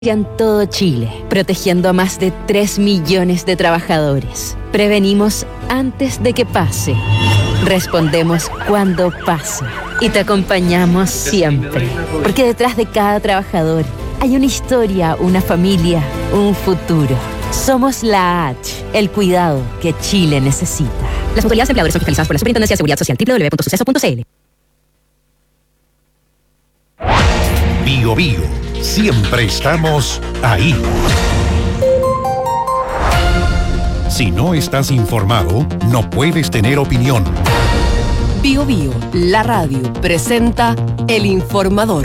En todo Chile, protegiendo a más de 3 millones de trabajadores. Prevenimos antes de que pase. Respondemos cuando pasa. Y te acompañamos siempre. Porque detrás de cada trabajador hay una historia, una familia, un futuro. Somos la H, el cuidado que Chile necesita. Las autoridades empleadoras son fiscalizadas por la Superintendencia de Seguridad Social, www.suceso.cl. Bio Bio. Siempre estamos ahí. Si no estás informado, no puedes tener opinión. Bio Bio, la radio, presenta El Informador.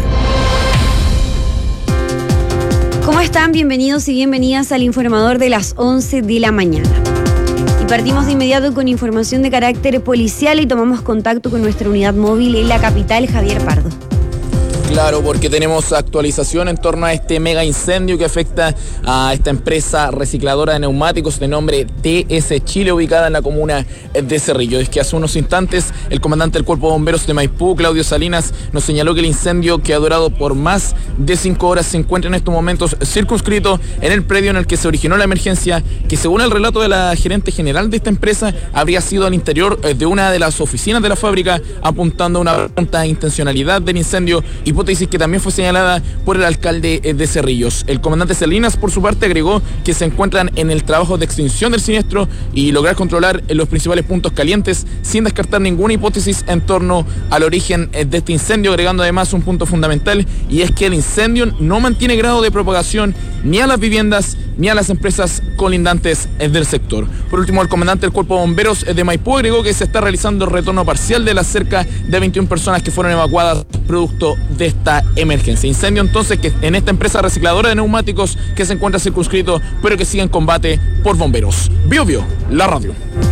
¿Cómo están? Bienvenidos y bienvenidas al Informador de las 11 de la mañana. Y partimos de inmediato con información de carácter policial y tomamos contacto con nuestra unidad móvil en la capital, Javier Pardo. Claro, porque tenemos actualización en torno a este mega incendio que afecta a esta empresa recicladora de neumáticos de nombre TS Chile, ubicada en la comuna de Cerrillo. Es que hace unos instantes el comandante del Cuerpo de Bomberos de Maipú, Claudio Salinas, nos señaló que el incendio, que ha durado por más de 5 horas, se encuentra en estos momentos circunscrito en el predio en el que se originó la emergencia, que según el relato de la gerente general de esta empresa, habría sido al interior de una de las oficinas de la fábrica, apuntando a una presunta intencionalidad del incendio, hipótesis que también fue señalada por el alcalde de Cerrillos. El comandante Salinas, por su parte, agregó que se encuentran en el trabajo de extinción del siniestro y lograr controlar los principales puntos calientes sin descartar ninguna hipótesis en torno al origen de este incendio, agregando además un punto fundamental, y es que el incendio no mantiene grado de propagación ni a las viviendas ni a las empresas colindantes del sector. Por último, el comandante del Cuerpo de Bomberos de Maipú agregó que se está realizando el retorno parcial de las cerca de 21 personas que fueron evacuadas producto de esta emergencia. Incendio entonces que en esta empresa recicladora de neumáticos que se encuentra circunscrito, pero que sigue en combate por bomberos. Bio Bio, la radio.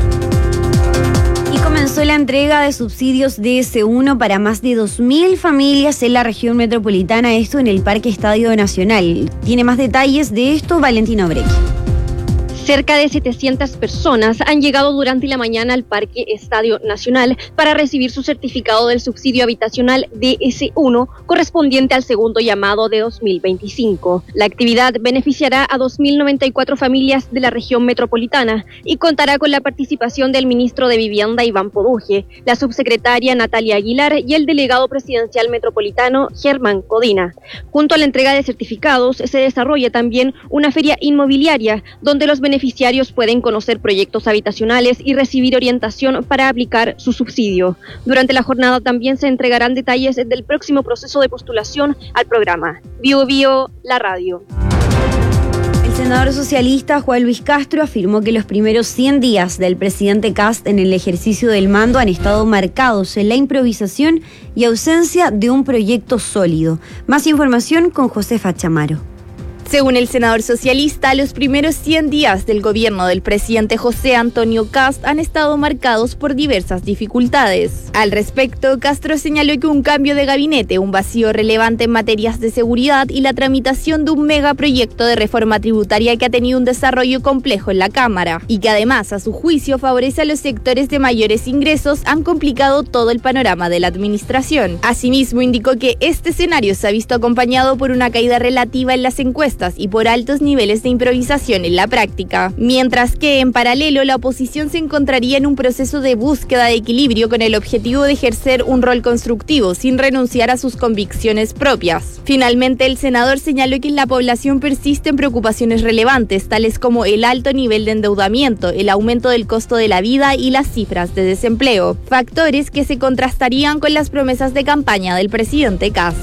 Y comenzó la entrega de subsidios DS1 para más de 2.000 familias en la región metropolitana, esto en el Parque Estadio Nacional. Tiene más detalles de esto Valentina Obrequi. Cerca de 700 personas han llegado durante la mañana al Parque Estadio Nacional para recibir su certificado del subsidio habitacional DS1 correspondiente al segundo llamado de 2025. La actividad beneficiará a 2.094 familias de la región metropolitana y contará con la participación del ministro de Vivienda Iván Poduje, la subsecretaria Natalia Aguilar y el delegado presidencial metropolitano Germán Codina. Junto a la entrega de certificados se desarrolla también una feria inmobiliaria donde los beneficiarios pueden conocer proyectos habitacionales y recibir orientación para aplicar su subsidio. Durante la jornada también se entregarán detalles del próximo proceso de postulación al programa. Bio Bio, la radio. El senador socialista Juan Luis Castro afirmó que los primeros 100 días del presidente Kast en el ejercicio del mando han estado marcados en la improvisación y ausencia de un proyecto sólido. Más información con Josefa Chamaro. Según el senador socialista, los primeros 100 días del gobierno del presidente José Antonio Kast han estado marcados por diversas dificultades. Al respecto, Castro señaló que un cambio de gabinete, un vacío relevante en materias de seguridad y la tramitación de un megaproyecto de reforma tributaria que ha tenido un desarrollo complejo en la Cámara y que además, a su juicio, favorece a los sectores de mayores ingresos, han complicado todo el panorama de la administración. Asimismo, indicó que este escenario se ha visto acompañado por una caída relativa en las encuestas y por altos niveles de improvisación en la práctica, mientras que en paralelo la oposición se encontraría en un proceso de búsqueda de equilibrio con el objetivo de ejercer un rol constructivo sin renunciar a sus convicciones propias. Finalmente, el senador señaló que en la población persisten preocupaciones relevantes, tales como el alto nivel de endeudamiento, el aumento del costo de la vida y las cifras de desempleo, factores que se contrastarían con las promesas de campaña del presidente Kast.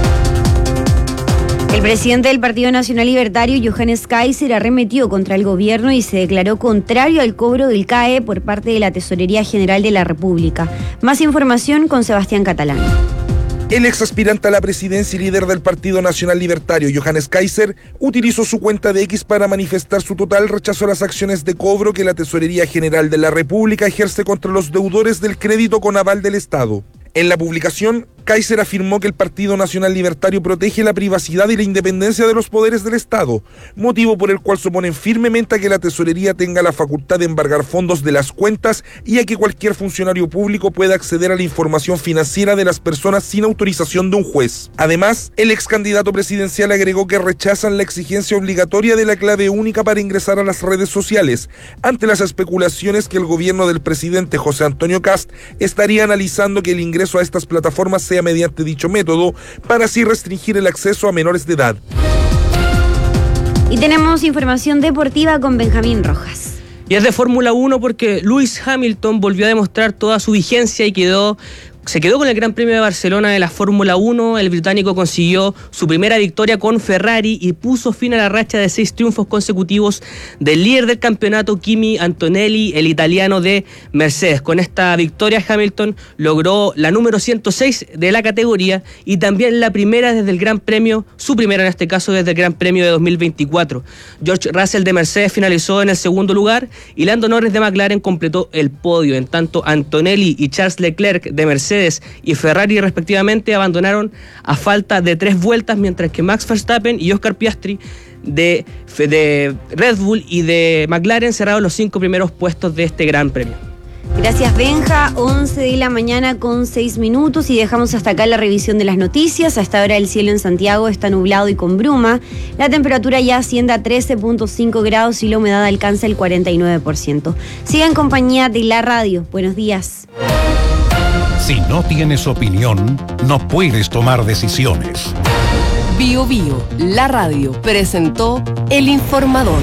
El presidente del Partido Nacional Libertario, Johannes Kaiser, arremetió contra el gobierno y se declaró contrario al cobro del CAE por parte de la Tesorería General de la República. Más información con Sebastián Catalán. El ex aspirante a la presidencia y líder del Partido Nacional Libertario, Johannes Kaiser, utilizó su cuenta de X para manifestar su total rechazo a las acciones de cobro que la Tesorería General de la República ejerce contra los deudores del crédito con aval del Estado. En la publicación, Kaiser afirmó que el Partido Nacional Libertario protege la privacidad y la independencia de los poderes del Estado, motivo por el cual se oponen firmemente a que la tesorería tenga la facultad de embargar fondos de las cuentas y a que cualquier funcionario público pueda acceder a la información financiera de las personas sin autorización de un juez. Además, el ex candidato presidencial agregó que rechazan la exigencia obligatoria de la clave única para ingresar a las redes sociales, ante las especulaciones que el gobierno del presidente José Antonio Kast estaría analizando que el ingreso a estas plataformas sea mediante dicho método, para así restringir el acceso a menores de edad. Y tenemos información deportiva con Benjamín Rojas. Y es de Fórmula 1 porque Lewis Hamilton volvió a demostrar toda su vigencia y se quedó con el Gran Premio de Barcelona de la Fórmula 1. El británico consiguió su primera victoria con Ferrari y puso fin a la racha de 6 triunfos consecutivos del líder del campeonato, Kimi Antonelli, el italiano de Mercedes. Con esta victoria, Hamilton logró la número 106 de la categoría y también la primera desde el Gran Premio, su primera en este caso desde el Gran Premio de 2024. George Russell de Mercedes finalizó en el segundo lugar y Lando Norris de McLaren completó el podio. En tanto, Antonelli y Charles Leclerc de Mercedes y Ferrari respectivamente abandonaron a falta de 3 vueltas, mientras que Max Verstappen y Oscar Piastri de Red Bull y de McLaren cerraron los 5 primeros puestos de este Gran Premio. Gracias, Benja. 11 de la mañana con 6 minutos y dejamos hasta acá la revisión de las noticias. A esta hora el cielo en Santiago está nublado y con bruma. La temperatura ya asciende a 13.5 grados y la humedad alcanza el 49%. Siga en compañía de la radio. Buenos días. Si no tienes opinión, no puedes tomar decisiones. Bio Bio, la radio, presentó El Informador.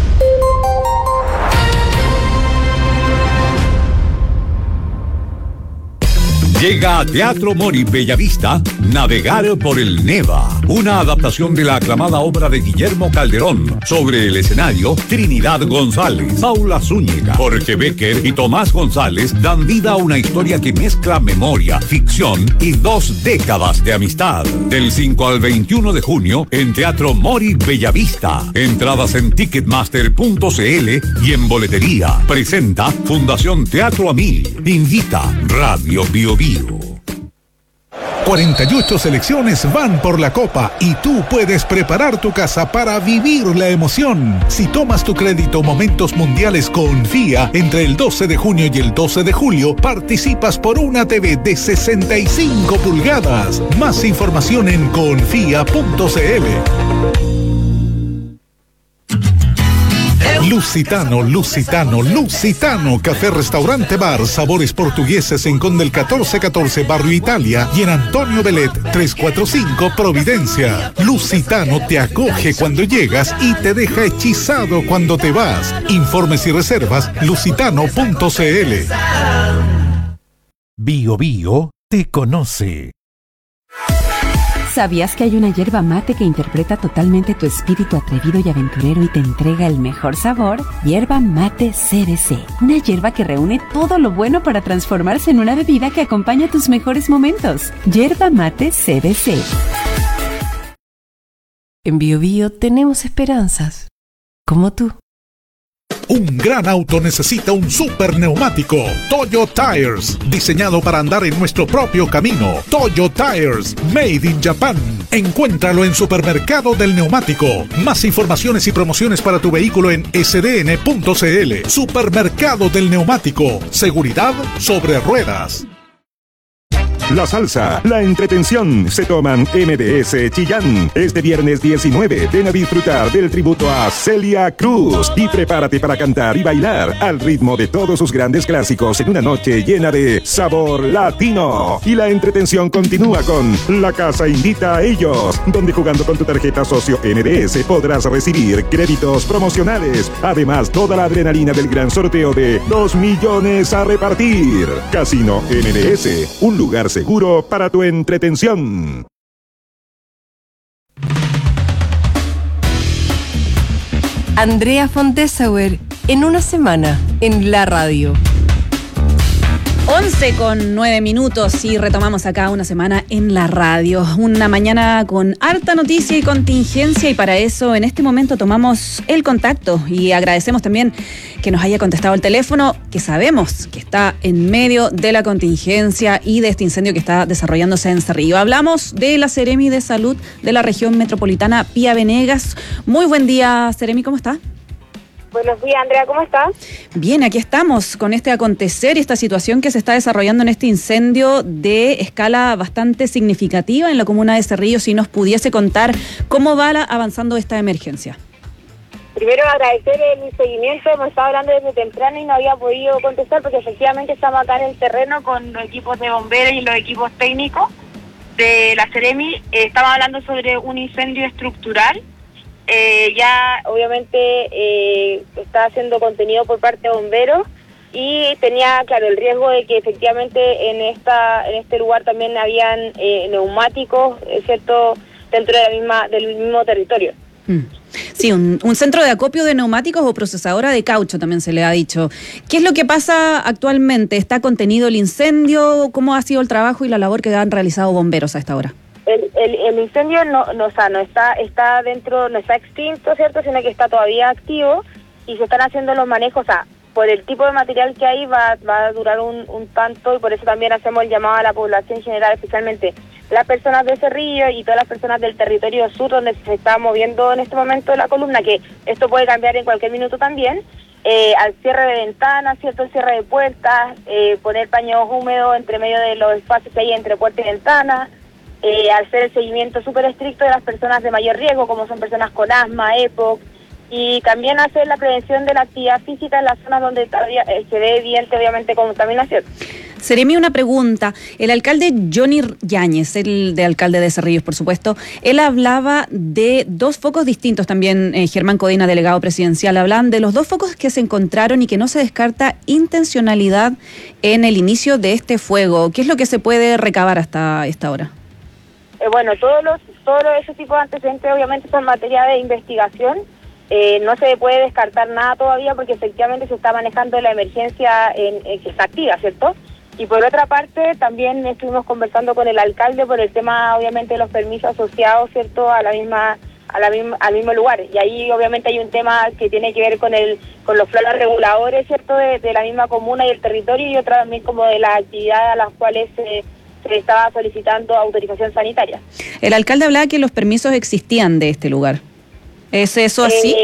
Llega a Teatro Mori Bellavista, Navegar por el Neva, una adaptación de la aclamada obra de Guillermo Calderón. Sobre el escenario, Trinidad González, Paula Zúñiga, Jorge Becker y Tomás González dan vida a una historia que mezcla memoria, ficción y 2 décadas de amistad. Del 5 al 21 de junio en Teatro Mori Bellavista. Entradas en ticketmaster.cl y en boletería. Presenta Fundación Teatro a 1000. Invita Radio Bio Bio. 48 selecciones van por la Copa y tú puedes preparar tu casa para vivir la emoción. Si tomas tu crédito Momentos Mundiales Confía entre el 12 de junio y el 12 de julio, participas por una TV de 65 pulgadas. Más información en confia.cl. Lusitano, Café Restaurante Bar, sabores portugueses en Conde el 1414, Barrio Italia, y en Antonio Belet 345, Providencia. Lusitano te acoge cuando llegas y te deja hechizado cuando te vas. Informes y reservas, lusitano.cl. Bio Bio te conoce. ¿Sabías que hay una yerba mate que interpreta totalmente tu espíritu atrevido y aventurero y te entrega el mejor sabor? Yerba Mate CBC, una yerba que reúne todo lo bueno para transformarse en una bebida que acompaña tus mejores momentos. Yerba Mate CBC. En Bio Bio tenemos esperanzas, como tú. Un gran auto necesita un super neumático. Toyo Tires, diseñado para andar en nuestro propio camino. Toyo Tires, made in Japan. Encuéntralo en Supermercado del Neumático. Más informaciones y promociones para tu vehículo en sdn.cl. Supermercado del Neumático. Seguridad sobre ruedas. La salsa, la entretención se toman MBS Chillán. Este viernes 19 ven a disfrutar del tributo a Celia Cruz y prepárate para cantar y bailar al ritmo de todos sus grandes clásicos en una noche llena de sabor latino. Y la entretención continúa con La Casa Invita a Ellos, donde jugando con tu tarjeta socio MBS podrás recibir créditos promocionales. Además, toda la adrenalina del gran sorteo de 2 millones a repartir. Casino MBS, un lugar seguro para tu entretención. Andrea von Dessauer, en una semana, en la radio. 11:09 y retomamos acá una semana en la radio. Una mañana con harta noticia y contingencia, y para eso en este momento tomamos el contacto y agradecemos también que nos haya contestado el teléfono, que sabemos que está en medio de la contingencia y de este incendio que está desarrollándose en Cerrillo. Hablamos de la Seremi de Salud de la región metropolitana, Pía Venegas. Muy buen día, Seremi, ¿cómo está? Buenos días, Andrea, ¿cómo estás? Bien, aquí estamos con este acontecer y esta situación que se está desarrollando en este incendio de escala bastante significativa en la comuna de Cerrillo. Si nos pudiese contar cómo va avanzando esta emergencia. Primero agradecer el seguimiento, hemos estado hablando desde temprano y no había podido contestar porque efectivamente estamos acá en el terreno con los equipos de bomberos y los equipos técnicos de la Seremi. Estamos hablando sobre un incendio estructural. Ya obviamente está haciendo contenido por parte de bomberos y tenía claro el riesgo de que efectivamente en este lugar también habían neumáticos, ¿cierto?, dentro de del mismo territorio. Sí, un centro de acopio de neumáticos o procesadora de caucho también se le ha dicho. ¿Qué es lo que pasa actualmente? ¿Está contenido el incendio? ¿Cómo ha sido el trabajo y la labor que han realizado bomberos a esta hora? El incendio no está dentro, no está extinto, ¿cierto?, sino que está todavía activo y se están haciendo los manejos. O sea, por el tipo de material que hay va a durar un tanto, y por eso también hacemos el llamado a la población general, especialmente las personas de Cerrillo y todas las personas del territorio sur donde se está moviendo en este momento la columna, que esto puede cambiar en cualquier minuto también, al cierre de ventanas, ¿cierto?, el cierre de puertas, poner paños húmedos entre medio de los espacios que hay entre puerta y ventana, hacer el seguimiento súper estricto de las personas de mayor riesgo, como son personas con asma, EPOC, y también hacer la prevención de la actividad física en las zonas donde todavía se ve evidente, obviamente, contaminación. Seremi, una pregunta. El alcalde Johnny Yáñez, el de alcalde de Cerrillos, por supuesto, él hablaba de dos focos distintos también, Germán Codina, delegado presidencial, hablan de los dos focos que se encontraron y que no se descarta intencionalidad en el inicio de este fuego. ¿Qué es lo que se puede recabar hasta esta hora? Bueno, todos esos tipos de antecedentes obviamente son materia de investigación. No se puede descartar nada todavía porque efectivamente se está manejando la emergencia que está activa, ¿cierto? Y por otra parte, también estuvimos conversando con el alcalde por el tema, obviamente, de los permisos asociados, ¿cierto?, al mismo lugar. Y ahí, obviamente, hay un tema que tiene que ver con los planes reguladores, ¿cierto?, de la misma comuna y el territorio, y otra también como de las actividades a las cuales se estaba solicitando autorización sanitaria. El alcalde hablaba que los permisos existían de este lugar. ¿Es eso así?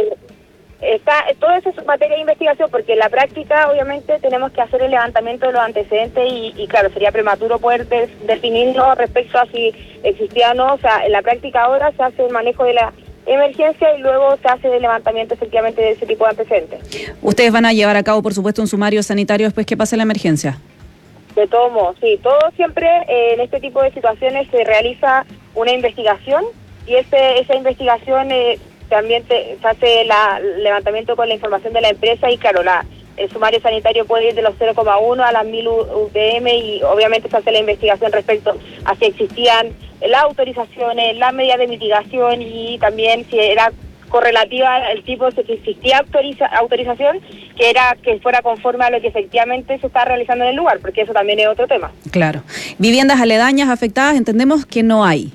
Todo eso es materia de investigación, porque en la práctica obviamente tenemos que hacer el levantamiento de los antecedentes y claro, sería prematuro poder definirlo respecto a si existía o no. O sea, en la práctica ahora se hace el manejo de la emergencia y luego se hace el levantamiento efectivamente de ese tipo de antecedentes. Ustedes van a llevar a cabo, por supuesto, un sumario sanitario después que pase la emergencia. De todos modos, sí, todo siempre en este tipo de situaciones se realiza una investigación y esa investigación también se hace el levantamiento con la información de la empresa y claro, el sumario sanitario puede ir de los 0,1 a las 1000 UTM y obviamente se hace la investigación respecto a si existían las autorizaciones, las medidas de mitigación y también si era correlativa el tipo, si existía autorización, que fuera conforme a lo que efectivamente se está realizando en el lugar, porque eso también es otro tema. Claro. Viviendas aledañas afectadas, entendemos que no hay.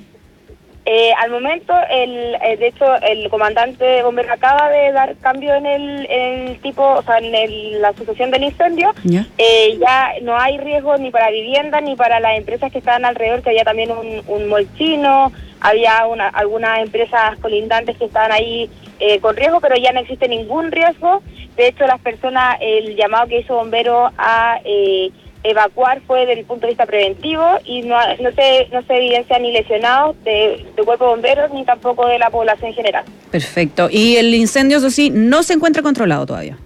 Al momento, de hecho, el comandante de bomberos acaba de dar cambio en el tipo, o sea, la sucesión del incendio. Ya no hay riesgo ni para viviendas ni para las empresas que estaban alrededor, que había también un molchino, había algunas empresas colindantes que estaban ahí con riesgo, pero ya no existe ningún riesgo. De hecho, las personas, el llamado que hizo bomberos a evacuar fue desde el punto de vista preventivo y no se evidencia ni lesionados de cuerpo de bomberos ni tampoco de la población en general. Perfecto. Y el incendio, eso sí, no se encuentra controlado todavía.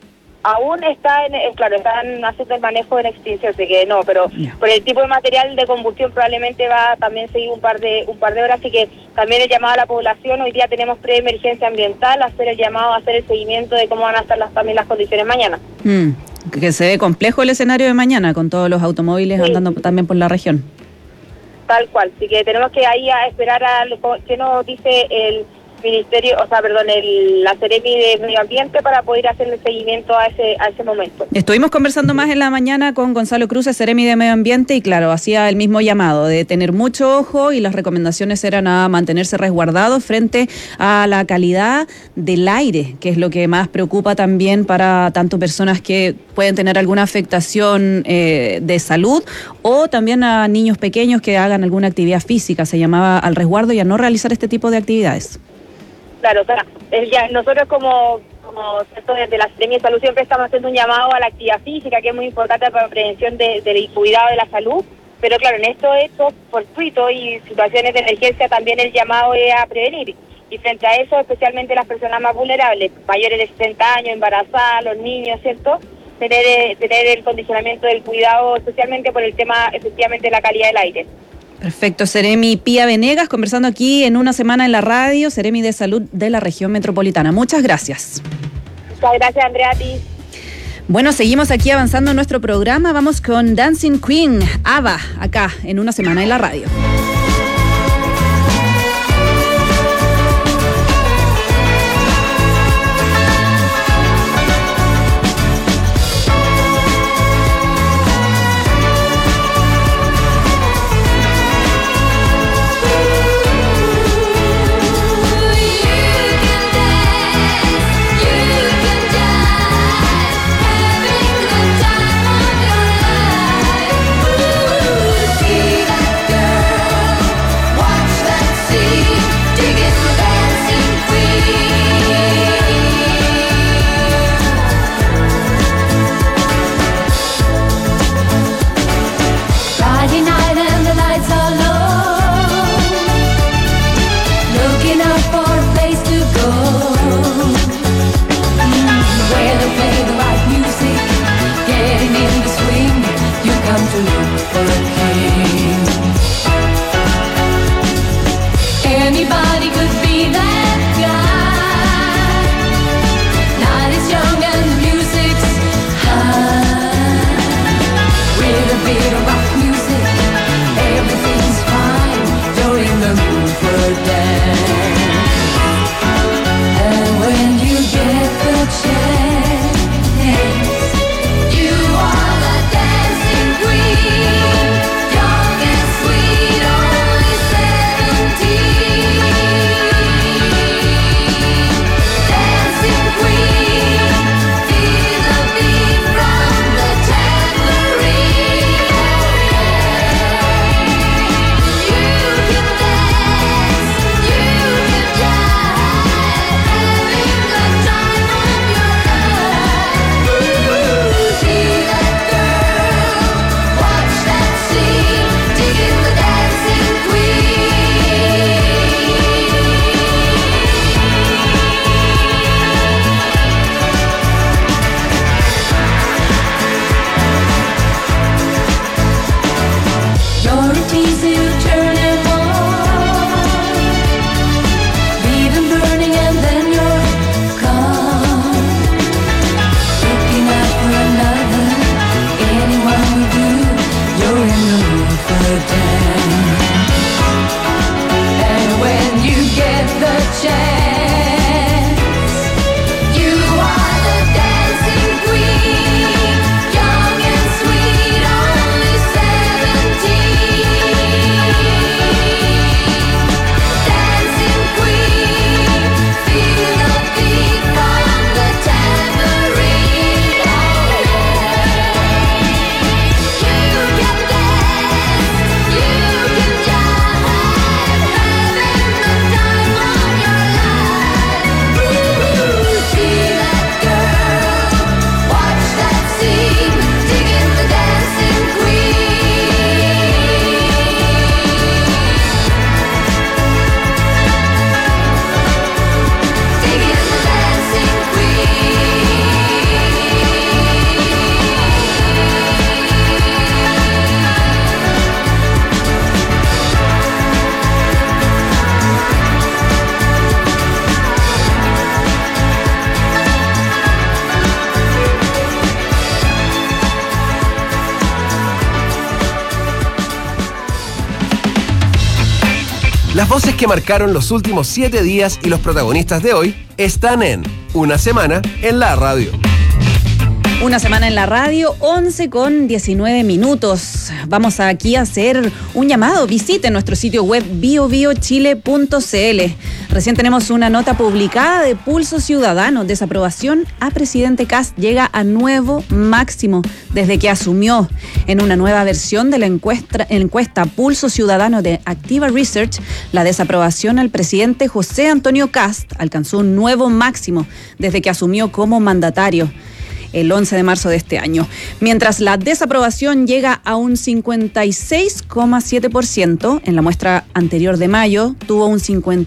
Aún están haciendo el manejo en extinción, así que no, pero por el tipo de material de combustión probablemente va a también seguir un par de horas, así que también el llamado a la población, hoy día tenemos preemergencia ambiental, hacer el llamado, hacer el seguimiento de cómo van a estar también las condiciones mañana. Que se ve complejo el escenario de mañana, con todos los automóviles andando también por la región. Tal cual, así que tenemos que ahí a esperar a qué nos dice la Seremi de Medio Ambiente para poder hacerle seguimiento a ese momento. Estuvimos conversando más en la mañana con Gonzalo Cruz, Seremi de Medio Ambiente, y claro, hacía el mismo llamado de tener mucho ojo, y las recomendaciones eran a mantenerse resguardados frente a la calidad del aire, que es lo que más preocupa también para tanto personas que pueden tener alguna afectación de salud, o también a niños pequeños que hagan alguna actividad física. Se llamaba al resguardo y a no realizar este tipo de actividades. Claro, o sea, nosotros como desde la Seremi de Salud siempre estamos haciendo un llamado a la actividad física, que es muy importante para la prevención del cuidado de la salud, pero claro, en estos hechos fortuitos y situaciones de emergencia también el llamado es a prevenir, y frente a eso especialmente las personas más vulnerables, mayores de 60 años, embarazadas, los niños, ¿cierto?, tener el condicionamiento del cuidado, especialmente por el tema efectivamente de la calidad del aire. Perfecto, Seremi Pía Venegas, conversando aquí en Una Semana en la Radio, Seremi de Salud de la Región Metropolitana. Muchas gracias. Muchas gracias, Andrea, a ti. Bueno, seguimos aquí avanzando en nuestro programa. Vamos con Dancing Queen, ABBA, acá en Una Semana en la Radio. Las voces que marcaron los últimos 7 días y los protagonistas de hoy están en Una Semana en la Radio. Una semana en la radio, 11:19. Vamos aquí a hacer un llamado. Visite nuestro sitio web biobiochile.cl. Recién tenemos una nota publicada de Pulso Ciudadano. Desaprobación a presidente Kast llega a nuevo máximo desde que asumió. En una nueva versión de la encuesta Pulso Ciudadano de Activa Research, la desaprobación al presidente José Antonio Kast alcanzó un nuevo máximo desde que asumió como mandatario el 11 de marzo de este año. Mientras la desaprobación llega a un 56,7%, en la muestra anterior de mayo tuvo un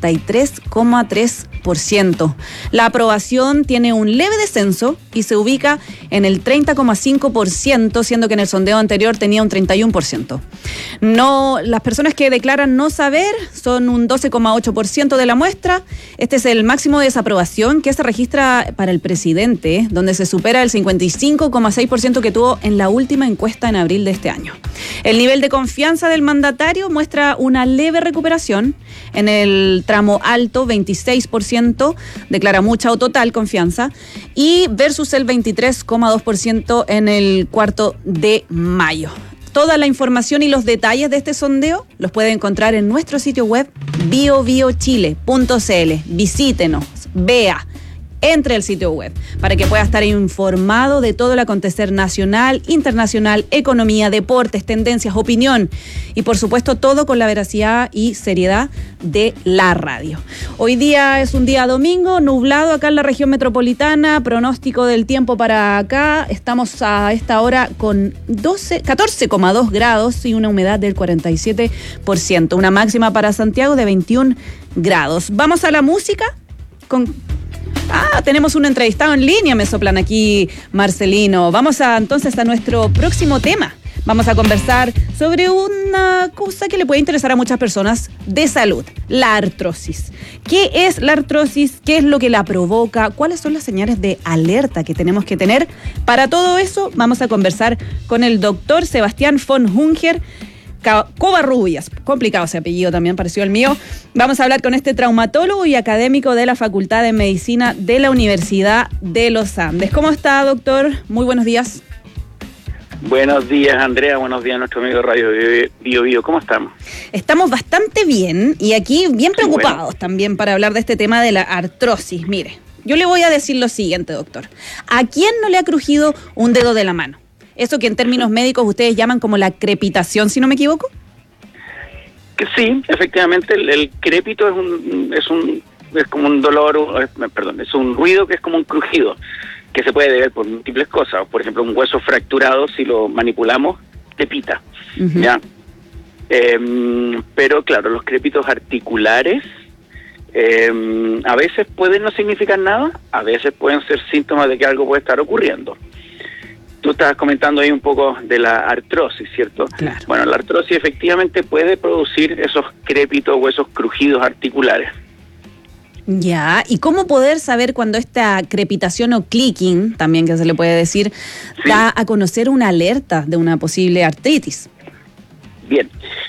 53,3%. La aprobación tiene un leve descenso y se ubica en el 30,5%, siendo que en el sondeo anterior tenía un 31%. Las personas que declaran no saber son un 12,8% de la muestra. Este es el máximo de desaprobación que se registra para el presidente, donde se supera el 55,6% que tuvo en la última encuesta en abril de este año. El nivel de confianza del mandatario muestra una leve recuperación. En el tramo alto, 26% declara mucha o total confianza, y versus el 23,2% en el cuarto de mayo. Toda la información y los detalles de este sondeo los puede encontrar en nuestro sitio web biobiochile.cl. Visítenos, vea, entre al sitio web para que pueda estar informado de todo el acontecer nacional, internacional, economía, deportes, tendencias, opinión y por supuesto todo con la veracidad y seriedad de la radio. Hoy día es un día domingo, nublado acá en la región metropolitana, pronóstico del tiempo para acá, estamos a esta hora con 14,2 grados y una humedad del 47%, una máxima para Santiago de 21 grados. Vamos a la música tenemos un entrevistado en línea, me soplan aquí, Marcelino. Vamos entonces a nuestro próximo tema. Vamos a conversar sobre una cosa que le puede interesar a muchas personas de salud, la artrosis. ¿Qué es la artrosis? ¿Qué es lo que la provoca? ¿Cuáles son las señales de alerta que tenemos que tener? Para todo eso vamos a conversar con el doctor Sebastián von Unger Covarrubias, complicado ese apellido también, pareció el mío. Vamos a hablar con este traumatólogo y académico de la Facultad de Medicina de la Universidad de los Andes. ¿Cómo está, doctor? Muy buenos días. Buenos días, Andrea. Buenos días, nuestro amigo Radio Bio. ¿Cómo estamos? Estamos bastante bien y aquí bien preocupados también para hablar de este tema de la artrosis. Mire, yo le voy a decir lo siguiente, doctor. ¿A quién no le ha crujido un dedo de la mano? Eso que en términos médicos ustedes llaman como la crepitación, si no me equivoco. Sí, efectivamente, el crépito es como un dolor, es un ruido que es como un crujido, que se puede deber por múltiples cosas. Por ejemplo, un hueso fracturado, si lo manipulamos, crepita, ¿ya? Pero claro, los crépitos articulares a veces pueden no significar nada, a veces pueden ser síntomas de que algo puede estar ocurriendo. Tú estabas comentando ahí un poco de la artrosis, ¿cierto? Claro. Bueno, la artrosis efectivamente puede producir esos crépitos o esos crujidos articulares. Ya, ¿y cómo poder saber cuando esta crepitación o clicking, también que se le puede decir, da a conocer una alerta de una posible artritis? Bien.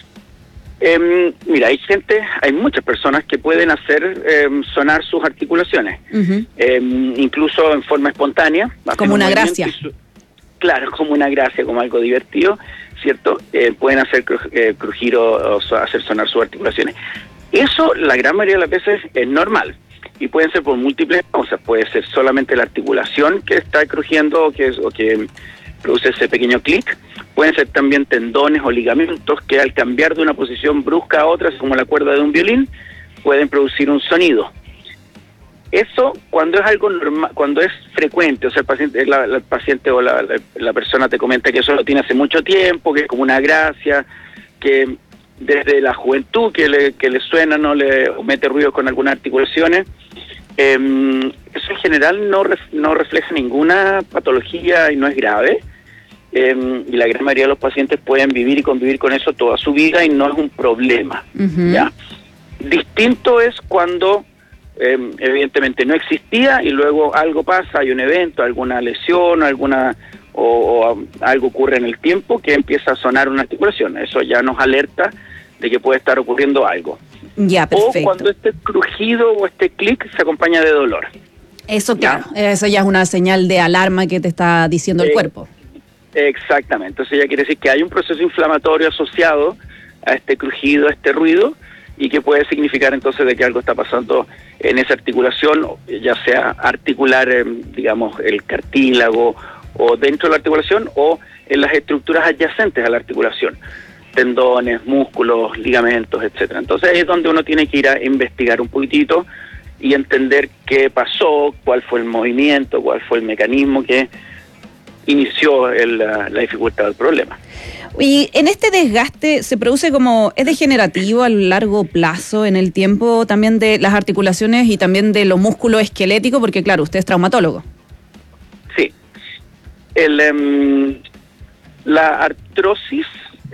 Mira, hay muchas personas que pueden hacer sonar sus articulaciones, incluso en forma espontánea. Como una gracia. Claro, como una gracia, como algo divertido, ¿cierto? Pueden hacer crujir o hacer sonar sus articulaciones. Eso, la gran mayoría de las veces, es normal. Y pueden ser por múltiples cosas. Puede ser solamente la articulación que está crujiendo o que produce ese pequeño clic. Pueden ser también tendones o ligamentos que al cambiar de una posición brusca a otra, como la cuerda de un violín, pueden producir un sonido. Eso cuando es algo normal, cuando es frecuente, o sea, el paciente o la persona te comenta que eso lo tiene hace mucho tiempo, que es como una gracia, que desde la juventud que le suena, no le mete ruido con algunas articulaciones, eso en general no refleja ninguna patología y no es grave, y la gran mayoría de los pacientes pueden vivir y convivir con eso toda su vida y no es un problema. ¿Ya? Distinto es cuando evidentemente no existía y luego algo pasa, hay un evento, alguna lesión, o algo ocurre en el tiempo que empieza a sonar una articulación. Eso ya nos alerta de que puede estar ocurriendo algo. Ya, perfecto. O cuando este crujido o este clic se acompaña de dolor. Eso, claro, eso ya es una señal de alarma que te está diciendo el cuerpo. Exactamente, entonces ya quiere decir que hay un proceso inflamatorio asociado a este crujido, a este ruido, y que puede significar entonces de que algo está pasando en esa articulación, ya sea articular, digamos, el cartílago, o dentro de la articulación, o en las estructuras adyacentes a la articulación, tendones, músculos, ligamentos, etcétera. Entonces ahí es donde uno tiene que ir a investigar un poquitito y entender qué pasó, cuál fue el movimiento, cuál fue el mecanismo que inició la dificultad del problema. Y en este desgaste se produce ¿es degenerativo a largo plazo en el tiempo también de las articulaciones y también de lo músculo esquelético? Porque claro, usted es traumatólogo. Sí. La artrosis,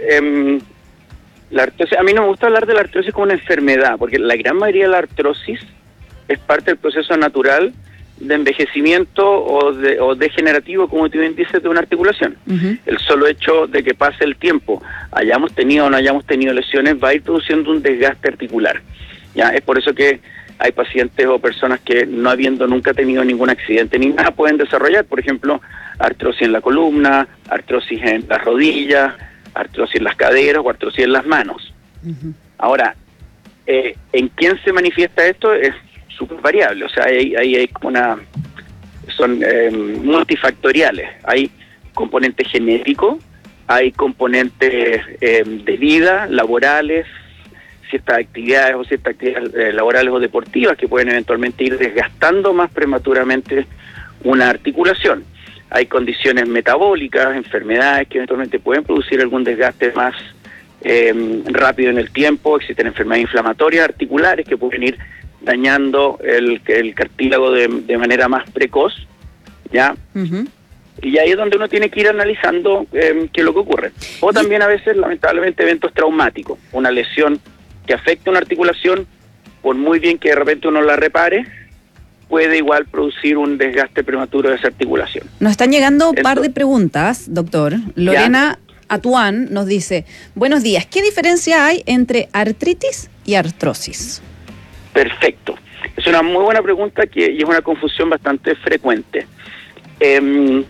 a mí no me gusta hablar de la artrosis como una enfermedad, porque la gran mayoría de la artrosis es parte del proceso natural de envejecimiento o degenerativo, como tú bien dices, de una articulación. Uh-huh. El solo hecho de que pase el tiempo, hayamos tenido o no hayamos tenido lesiones, va a ir produciendo un desgaste articular. ¿Ya? Es por eso que hay pacientes o personas que, no habiendo nunca tenido ningún accidente ni nada, pueden desarrollar, por ejemplo, artrosis en la columna, artrosis en las rodillas, artrosis en las caderas o artrosis en las manos. Uh-huh. Ahora, ¿en quién se manifiesta esto? Es súper variable, o sea, hay como son multifactoriales. Hay componente genético, hay componentes de vida, laborales, ciertas actividades laborales o deportivas que pueden eventualmente ir desgastando más prematuramente una articulación. Hay condiciones metabólicas, enfermedades que eventualmente pueden producir algún desgaste más rápido en el tiempo. Existen enfermedades inflamatorias articulares que pueden ir dañando el cartílago de manera más precoz, ¿ya? Uh-huh. Y ahí es donde uno tiene que ir analizando qué es lo que ocurre. O también a veces, lamentablemente, eventos traumáticos. Una lesión que afecta una articulación, por muy bien que de repente uno la repare, puede igual producir un desgaste prematuro de esa articulación. Nos están llegando un par de preguntas, doctor. Lorena Atuán nos dice, buenos días, ¿qué diferencia hay entre artritis y artrosis? Perfecto. Es una muy buena pregunta y es una confusión bastante frecuente. En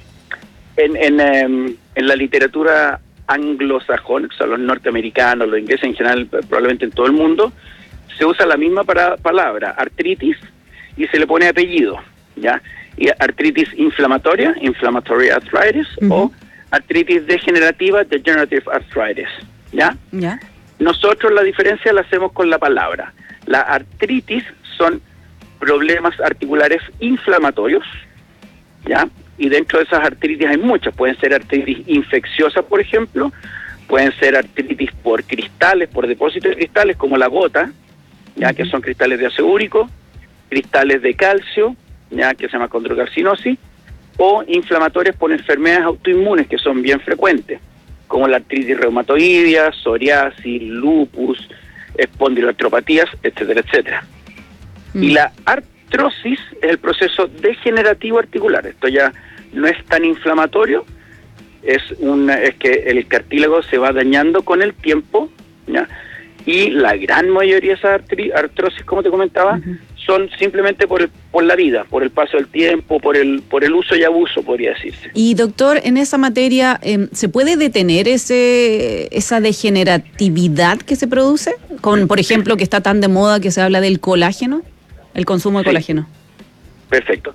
la literatura anglosajona, o sea, los norteamericanos, los ingleses en general, probablemente en todo el mundo, se usa la misma palabra, artritis, y se le pone apellido, ¿ya? Y artritis inflamatoria, inflammatory arthritis, uh-huh, o artritis degenerativa, degenerative arthritis, ¿ya? ¿Ya? Nosotros la diferencia la hacemos con la palabra. La artritis son problemas articulares inflamatorios, ¿ya? Y dentro de esas artritis hay muchas. Pueden ser artritis infecciosas, por ejemplo, pueden ser artritis por cristales, por depósitos de cristales, como la gota, ya, que son cristales de ácido úrico, cristales de calcio, ya, que se llama condrocarcinosis, o inflamatorias por enfermedades autoinmunes, que son bien frecuentes, como la artritis reumatoidea, psoriasis, lupus, espondiloartropatías, etcétera, etcétera. Y la artrosis es el proceso degenerativo articular. Esto ya no es tan inflamatorio, es que el cartílago se va dañando con el tiempo, ¿ya? Y la gran mayoría de esas artrosis, como te comentaba, son simplemente por la vida, por el paso del tiempo, por el uso y abuso, podría decirse. Y doctor, en esa materia, ¿se puede detener esa degeneratividad que se produce? Por ejemplo, que está tan de moda que se habla del colágeno, el consumo de colágeno. Perfecto.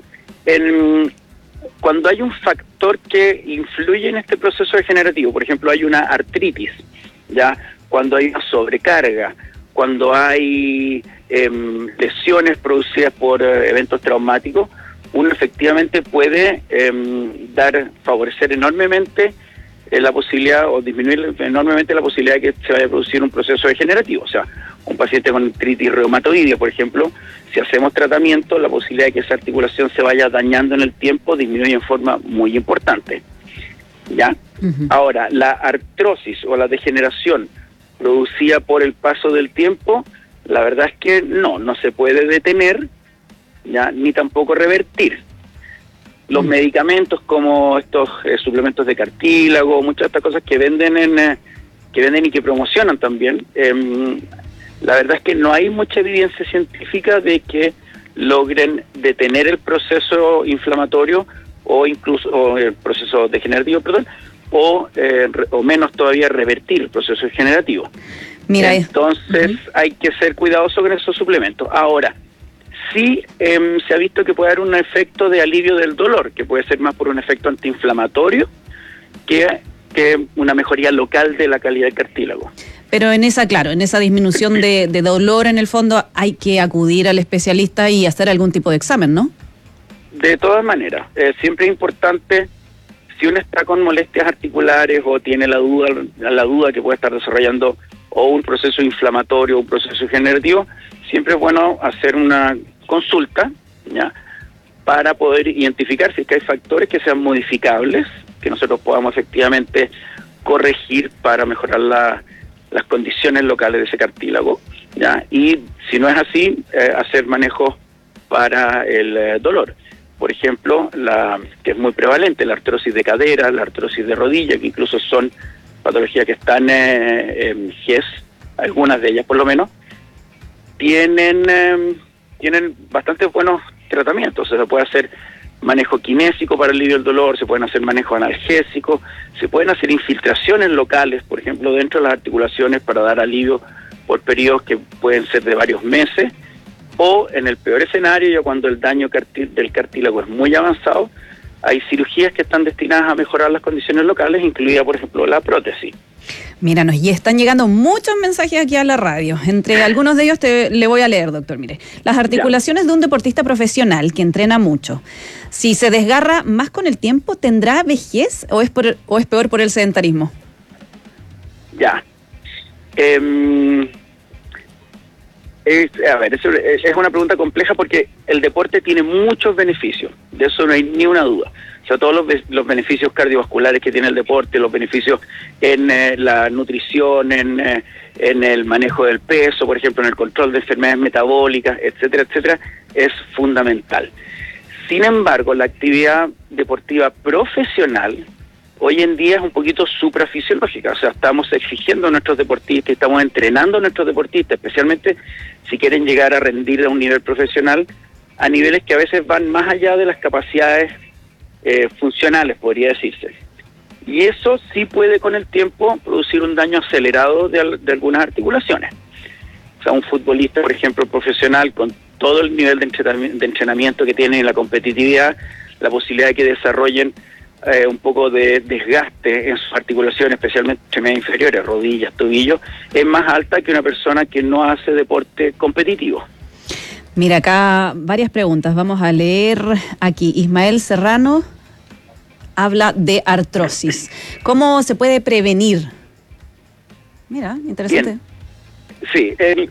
Cuando hay un factor que influye en este proceso degenerativo, por ejemplo, hay una artritis, ¿ya? Cuando hay una sobrecarga, cuando hay lesiones producidas por eventos traumáticos, uno efectivamente puede favorecer enormemente la posibilidad o disminuir enormemente la posibilidad de que se vaya a producir un proceso degenerativo. O sea, un paciente con artritis reumatoidea, por ejemplo, si hacemos tratamiento, la posibilidad de que esa articulación se vaya dañando en el tiempo disminuye en forma muy importante, ¿ya? Uh-huh. Ahora, la artrosis o la degeneración producida por el paso del tiempo, la verdad es que no se puede detener, ¿ya? Ni tampoco revertir. Los medicamentos como estos suplementos de cartílago, muchas de estas cosas que venden y que promocionan también, la verdad es que no hay mucha evidencia científica de que logren detener el proceso inflamatorio o incluso el proceso degenerativo, o menos todavía revertir el proceso degenerativo. Mira, entonces hay que ser cuidadoso con esos suplementos. Ahora, sí se ha visto que puede haber un efecto de alivio del dolor, que puede ser más por un efecto antiinflamatorio que una mejoría local de la calidad del cartílago. Pero en esa disminución de dolor, en el fondo, hay que acudir al especialista y hacer algún tipo de examen, ¿no? De todas maneras, siempre es importante, si uno está con molestias articulares o tiene la duda que puede estar desarrollando o un proceso inflamatorio o un proceso degenerativo, siempre es bueno hacer una consulta, ¿ya?, para poder identificar si es que hay factores que sean modificables, que nosotros podamos efectivamente corregir para mejorar las condiciones locales de ese cartílago, ¿ya? Y si no es así, hacer manejos para el dolor. Por ejemplo, que es muy prevalente, la artrosis de cadera, la artrosis de rodilla, que incluso son patologías que están en GES, algunas de ellas por lo menos, tienen bastante buenos tratamientos. Se puede hacer manejo kinésico para alivio del dolor, se pueden hacer manejo analgésico, se pueden hacer infiltraciones locales, por ejemplo, dentro de las articulaciones para dar alivio por periodos que pueden ser de varios meses, o en el peor escenario, ya cuando el daño del cartílago es muy avanzado, hay cirugías que están destinadas a mejorar las condiciones locales, incluida, por ejemplo, la prótesis. Míranos, y están llegando muchos mensajes aquí a la radio. Entre algunos de ellos le voy a leer, doctor. Mire, las articulaciones de un deportista profesional que entrena mucho, si se desgarra más con el tiempo, ¿tendrá vejez o es peor por el sedentarismo? Ya. Eso es una pregunta compleja porque el deporte tiene muchos beneficios, de eso no hay ni una duda. O sea, todos los beneficios cardiovasculares que tiene el deporte, los beneficios en la nutrición, en el manejo del peso, por ejemplo, en el control de enfermedades metabólicas, etcétera, etcétera, es fundamental. Sin embargo, la actividad deportiva profesional hoy en día es un poquito suprafisiológica, o sea, estamos exigiendo a nuestros deportistas, estamos entrenando a nuestros deportistas, especialmente si quieren llegar a rendir a un nivel profesional, a niveles que a veces van más allá de las capacidades funcionales, podría decirse. Y eso sí puede con el tiempo producir un daño acelerado de algunas articulaciones. O sea, un futbolista, por ejemplo, profesional, con todo el nivel de entrenamiento que tiene en la competitividad, la posibilidad de que desarrollen un poco de desgaste en sus articulaciones, especialmente extremidades inferiores, rodillas, tobillos, es más alta que una persona que no hace deporte competitivo. Mira, acá varias preguntas. Vamos a leer aquí. Ismael Serrano habla de artrosis. ¿Cómo se puede prevenir? Mira, interesante. Bien. Sí,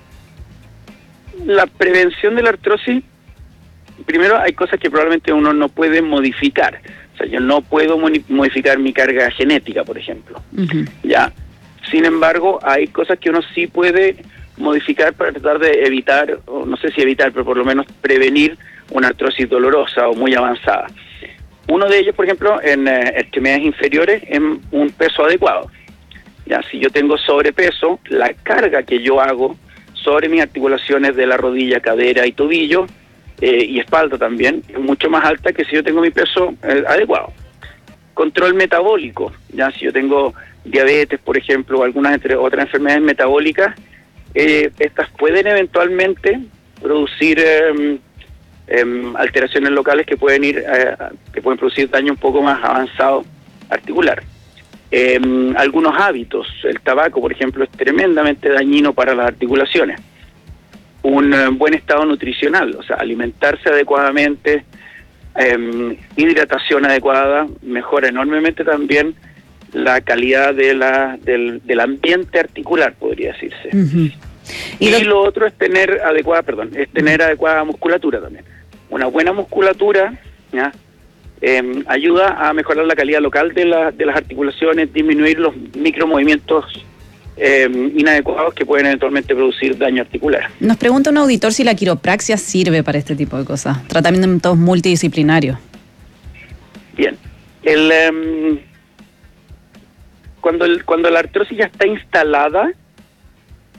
la prevención de la artrosis, primero hay cosas que probablemente uno no puede modificar. O sea, yo no puedo modificar mi carga genética, por ejemplo. Ya. Sin embargo, hay cosas que uno sí puede modificar para tratar de evitar, o no sé si evitar, pero por lo menos prevenir una artrosis dolorosa o muy avanzada. Uno de ellos, por ejemplo, en extremidades inferiores, es un peso adecuado. Ya, si yo tengo sobrepeso, la carga que yo hago sobre mis articulaciones de la rodilla, cadera y tobillo, y espalda también, es mucho más alta que si yo tengo mi peso adecuado. Control metabólico, ya si yo tengo diabetes, por ejemplo, o algunas otras enfermedades metabólicas, estas pueden eventualmente producir alteraciones locales que pueden producir daño un poco más avanzado articular. Algunos hábitos, el tabaco, por ejemplo, es tremendamente dañino para las articulaciones. Un buen estado nutricional, o sea, alimentarse adecuadamente, hidratación adecuada, mejora enormemente también la calidad del ambiente articular, podría decirse. Y lo otro es tener adecuada musculatura también. Una buena musculatura, ¿ya?, ayuda a mejorar la calidad local de las articulaciones, disminuir los micromovimientos inadecuados que pueden eventualmente producir daño articular. Nos pregunta un auditor si la quiropraxia sirve para este tipo de cosas, tratamientos multidisciplinarios. Bien, cuando la artrosis ya está instalada,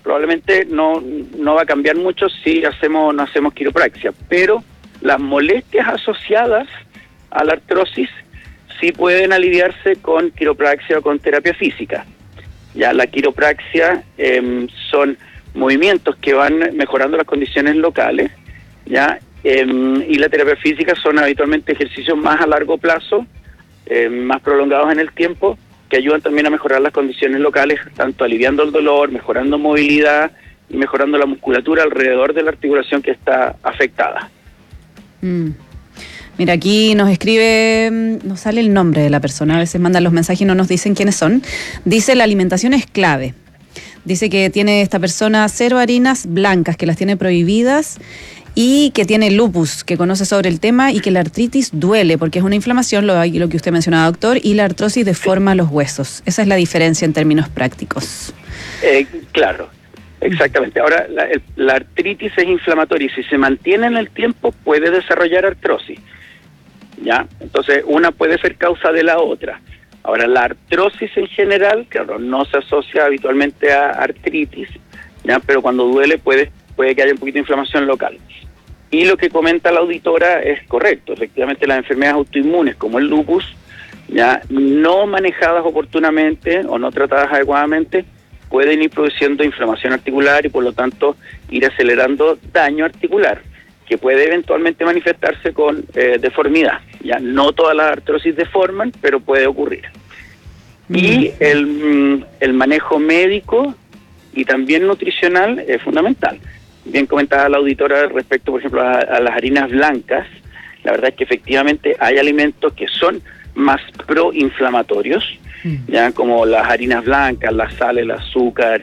probablemente no va a cambiar mucho si no hacemos quiropraxia, pero las molestias asociadas a la artrosis sí pueden aliviarse con quiropraxia o con terapia física. Ya la quiropraxia son movimientos que van mejorando las condiciones locales, ya y la terapia física son habitualmente ejercicios más a largo plazo, más prolongados en el tiempo, que ayudan también a mejorar las condiciones locales, tanto aliviando el dolor, mejorando movilidad y mejorando la musculatura alrededor de la articulación que está afectada. Mira, aquí nos escribe, nos sale el nombre de la persona, a veces mandan los mensajes y no nos dicen quiénes son. Dice, la alimentación es clave. Dice que tiene esta persona 0 harinas blancas, que las tiene prohibidas, y que tiene lupus, que conoce sobre el tema, y que la artritis duele, porque es una inflamación, lo que usted mencionaba, doctor, y la artrosis deforma los huesos. Esa es la diferencia en términos prácticos. Claro, exactamente. Ahora, la artritis es inflamatoria y si se mantiene en el tiempo puede desarrollar artrosis. ¿Ya? Entonces, una puede ser causa de la otra. Ahora, la artrosis en general, claro, no se asocia habitualmente a artritis, ¿ya? Pero cuando duele puede que haya un poquito de inflamación local. Y lo que comenta la auditora es correcto. Efectivamente, las enfermedades autoinmunes como el lupus, ya no manejadas oportunamente o no tratadas adecuadamente, pueden ir produciendo inflamación articular y por lo tanto ir acelerando daño articular, que puede eventualmente manifestarse con deformidad. Ya no todas las artrosis deforman, pero puede ocurrir. Y el manejo médico y también nutricional es fundamental. Bien comentaba la auditora respecto, por ejemplo, a las harinas blancas. La verdad es que efectivamente hay alimentos que son más proinflamatorios, ya como las harinas blancas, la sal, el azúcar,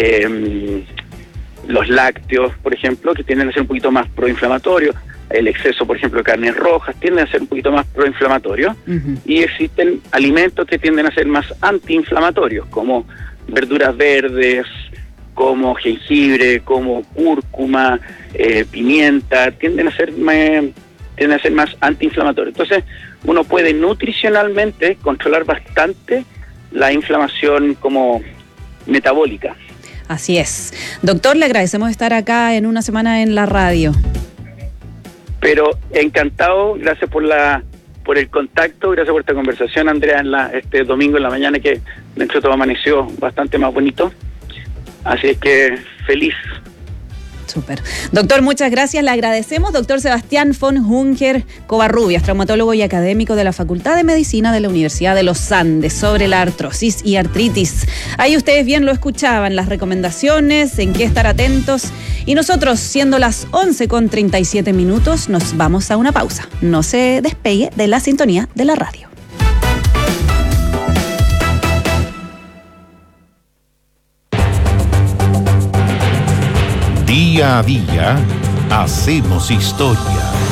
los lácteos, por ejemplo, que tienden a ser un poquito más proinflamatorios. El exceso, por ejemplo, de carnes rojas tienden a ser un poquito más proinflamatorios. Y existen alimentos que tienden a ser más antiinflamatorios, como verduras verdes, como jengibre, como cúrcuma, pimienta, tienden a ser más antiinflamatorios. Entonces, uno puede nutricionalmente controlar bastante la inflamación como metabólica. Así es. Doctor, le agradecemos estar acá en una semana en la radio. Pero encantado, gracias por el contacto, gracias por esta conversación, Andrea, este domingo en la mañana, que dentro de todo amaneció bastante más bonito. Así es que feliz. Súper. Doctor, muchas gracias, le agradecemos. Doctor Sebastián von Hunger Covarrubias, traumatólogo y académico de la Facultad de Medicina de la Universidad de los Andes, sobre la artrosis y artritis. Ahí ustedes bien lo escuchaban, las recomendaciones, en qué estar atentos. Y nosotros, siendo las 11:37, nos vamos a una pausa. No se despegue de la sintonía de la radio. Día a día, hacemos historia.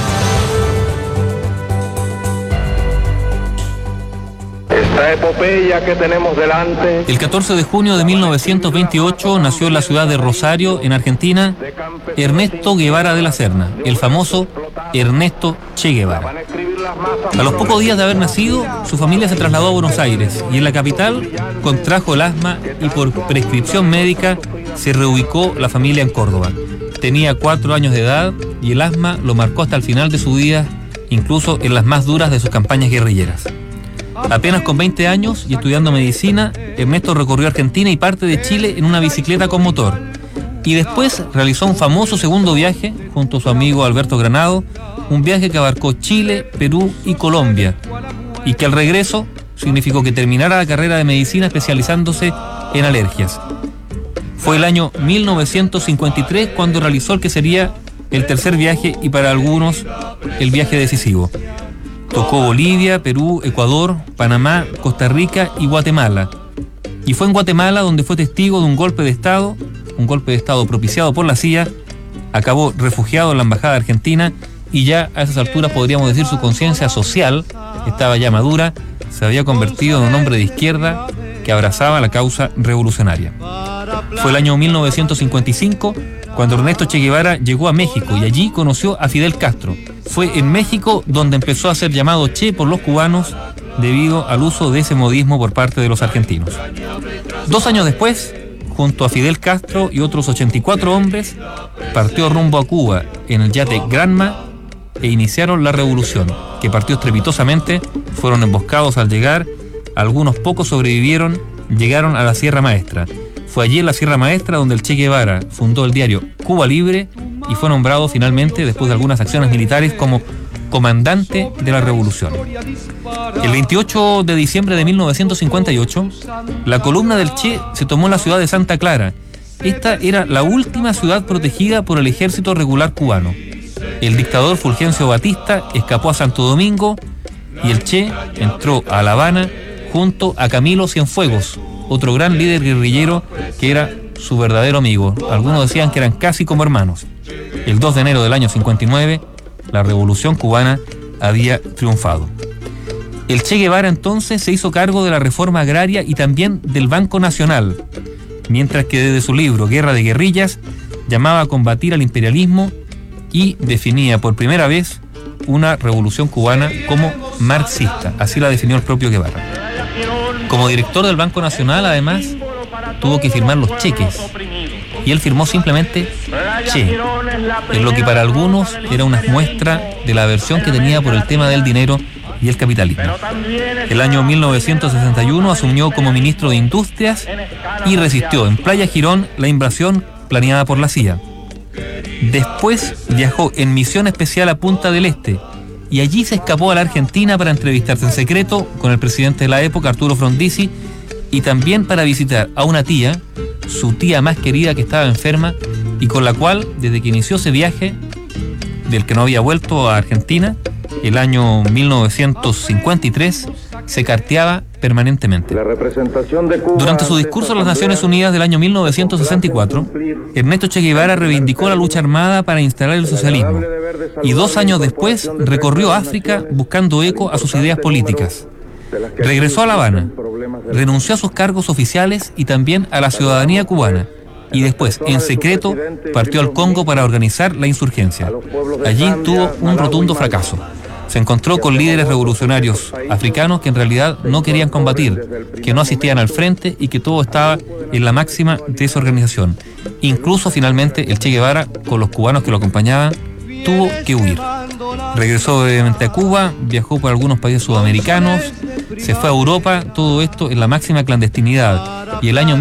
Esta epopeya que tenemos delante. El 14 de junio de 1928 nació en la ciudad de Rosario, en Argentina, Ernesto Guevara de la Serna, el famoso Ernesto Che Guevara. A los pocos días de haber nacido, su familia se trasladó a Buenos Aires y en la capital contrajo el asma y por prescripción médica se reubicó la familia en Córdoba. Tenía 4 años de edad y el asma lo marcó hasta el final de su vida, incluso en las más duras de sus campañas guerrilleras. Apenas con 20 años y estudiando medicina, Ernesto recorrió Argentina y parte de Chile en una bicicleta con motor. Y después realizó un famoso segundo viaje junto a su amigo Alberto Granado, un viaje que abarcó Chile, Perú y Colombia, y que al regreso significó que terminara la carrera de medicina especializándose en alergias. Fue el año 1953 cuando realizó el que sería el tercer viaje y para algunos el viaje decisivo. Tocó Bolivia, Perú, Ecuador, Panamá, Costa Rica y Guatemala. Y fue en Guatemala donde fue testigo de un golpe de Estado propiciado por la CIA, acabó refugiado en la Embajada Argentina y ya a esas alturas podríamos decir su conciencia social estaba ya madura, se había convertido en un hombre de izquierda que abrazaba la causa revolucionaria. Fue el año 1955 cuando Ernesto Che Guevara llegó a México y allí conoció a Fidel Castro. Fue en México donde empezó a ser llamado Che por los cubanos debido al uso de ese modismo por parte de los argentinos. 2 años después, junto a Fidel Castro y otros 84 hombres, partió rumbo a Cuba en el yate Granma e iniciaron la revolución, que partió estrepitosamente. Fueron emboscados al llegar, algunos pocos sobrevivieron, llegaron a la Sierra Maestra. Fue allí en la Sierra Maestra donde el Che Guevara fundó el diario Cuba Libre y fue nombrado finalmente, después de algunas acciones militares, como comandante de la revolución. El 28 de diciembre de 1958, la columna del Che se tomó en la ciudad de Santa Clara. Esta era la última ciudad protegida por el ejército regular cubano. El dictador Fulgencio Batista escapó a Santo Domingo y el Che entró a La Habana junto a Camilo Cienfuegos, otro gran líder guerrillero que era su verdadero amigo. Algunos decían que eran casi como hermanos. El 2 de enero del año 59, la revolución cubana había triunfado. El Che Guevara entonces se hizo cargo de la reforma agraria y también del Banco Nacional, mientras que desde su libro Guerra de Guerrillas llamaba a combatir al imperialismo y definía por primera vez una revolución cubana como marxista. Así la definió el propio Guevara. Como director del Banco Nacional, además, tuvo que firmar los cheques. Y él firmó simplemente Che, en lo que para algunos era una muestra de la aversión que tenía por el tema del dinero y el capitalismo. El año 1961 asumió como ministro de Industrias y resistió en Playa Girón la invasión planeada por la CIA. Después viajó en misión especial a Punta del Este y allí se escapó a la Argentina para entrevistarse en secreto con el presidente de la época, Arturo Frondizi, y también para visitar a una tía, su tía más querida que estaba enferma y con la cual, desde que inició ese viaje, del que no había vuelto a Argentina, el año 1953, se carteaba permanentemente. Durante su discurso a las Naciones Unidas del año 1964, Ernesto Che Guevara reivindicó la lucha armada para instalar el socialismo y 2 años después recorrió África buscando eco a sus ideas políticas. Regresó a La Habana, renunció a sus cargos oficiales y también a la ciudadanía cubana, y después, en secreto, partió al Congo para organizar la insurgencia. Allí tuvo un rotundo fracaso. Se encontró con líderes revolucionarios africanos que en realidad no querían combatir, que no asistían al frente y que todo estaba en la máxima desorganización. Incluso finalmente el Che Guevara, con los cubanos que lo acompañaban, tuvo que huir. Regresó brevemente a Cuba, viajó por algunos países sudamericanos, se fue a Europa, todo esto en la máxima clandestinidad. Y el año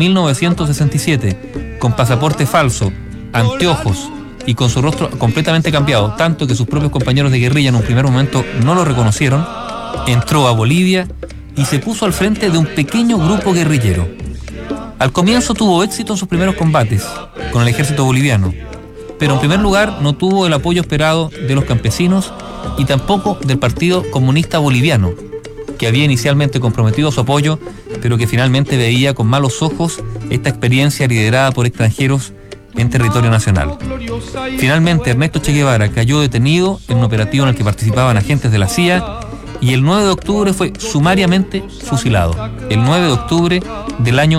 1967, con pasaporte falso, anteojos y con su rostro completamente cambiado, tanto que sus propios compañeros de guerrilla en un primer momento no lo reconocieron, entró a Bolivia y se puso al frente de un pequeño grupo guerrillero. Al comienzo tuvo éxito en sus primeros combates con el ejército boliviano, pero en primer lugar no tuvo el apoyo esperado de los campesinos y tampoco del Partido Comunista Boliviano, que había inicialmente comprometido su apoyo, pero que finalmente veía con malos ojos esta experiencia liderada por extranjeros en territorio nacional. Finalmente, Ernesto Che Guevara cayó detenido en un operativo en el que participaban agentes de la CIA y el 9 de octubre fue sumariamente fusilado. El 9 de octubre del año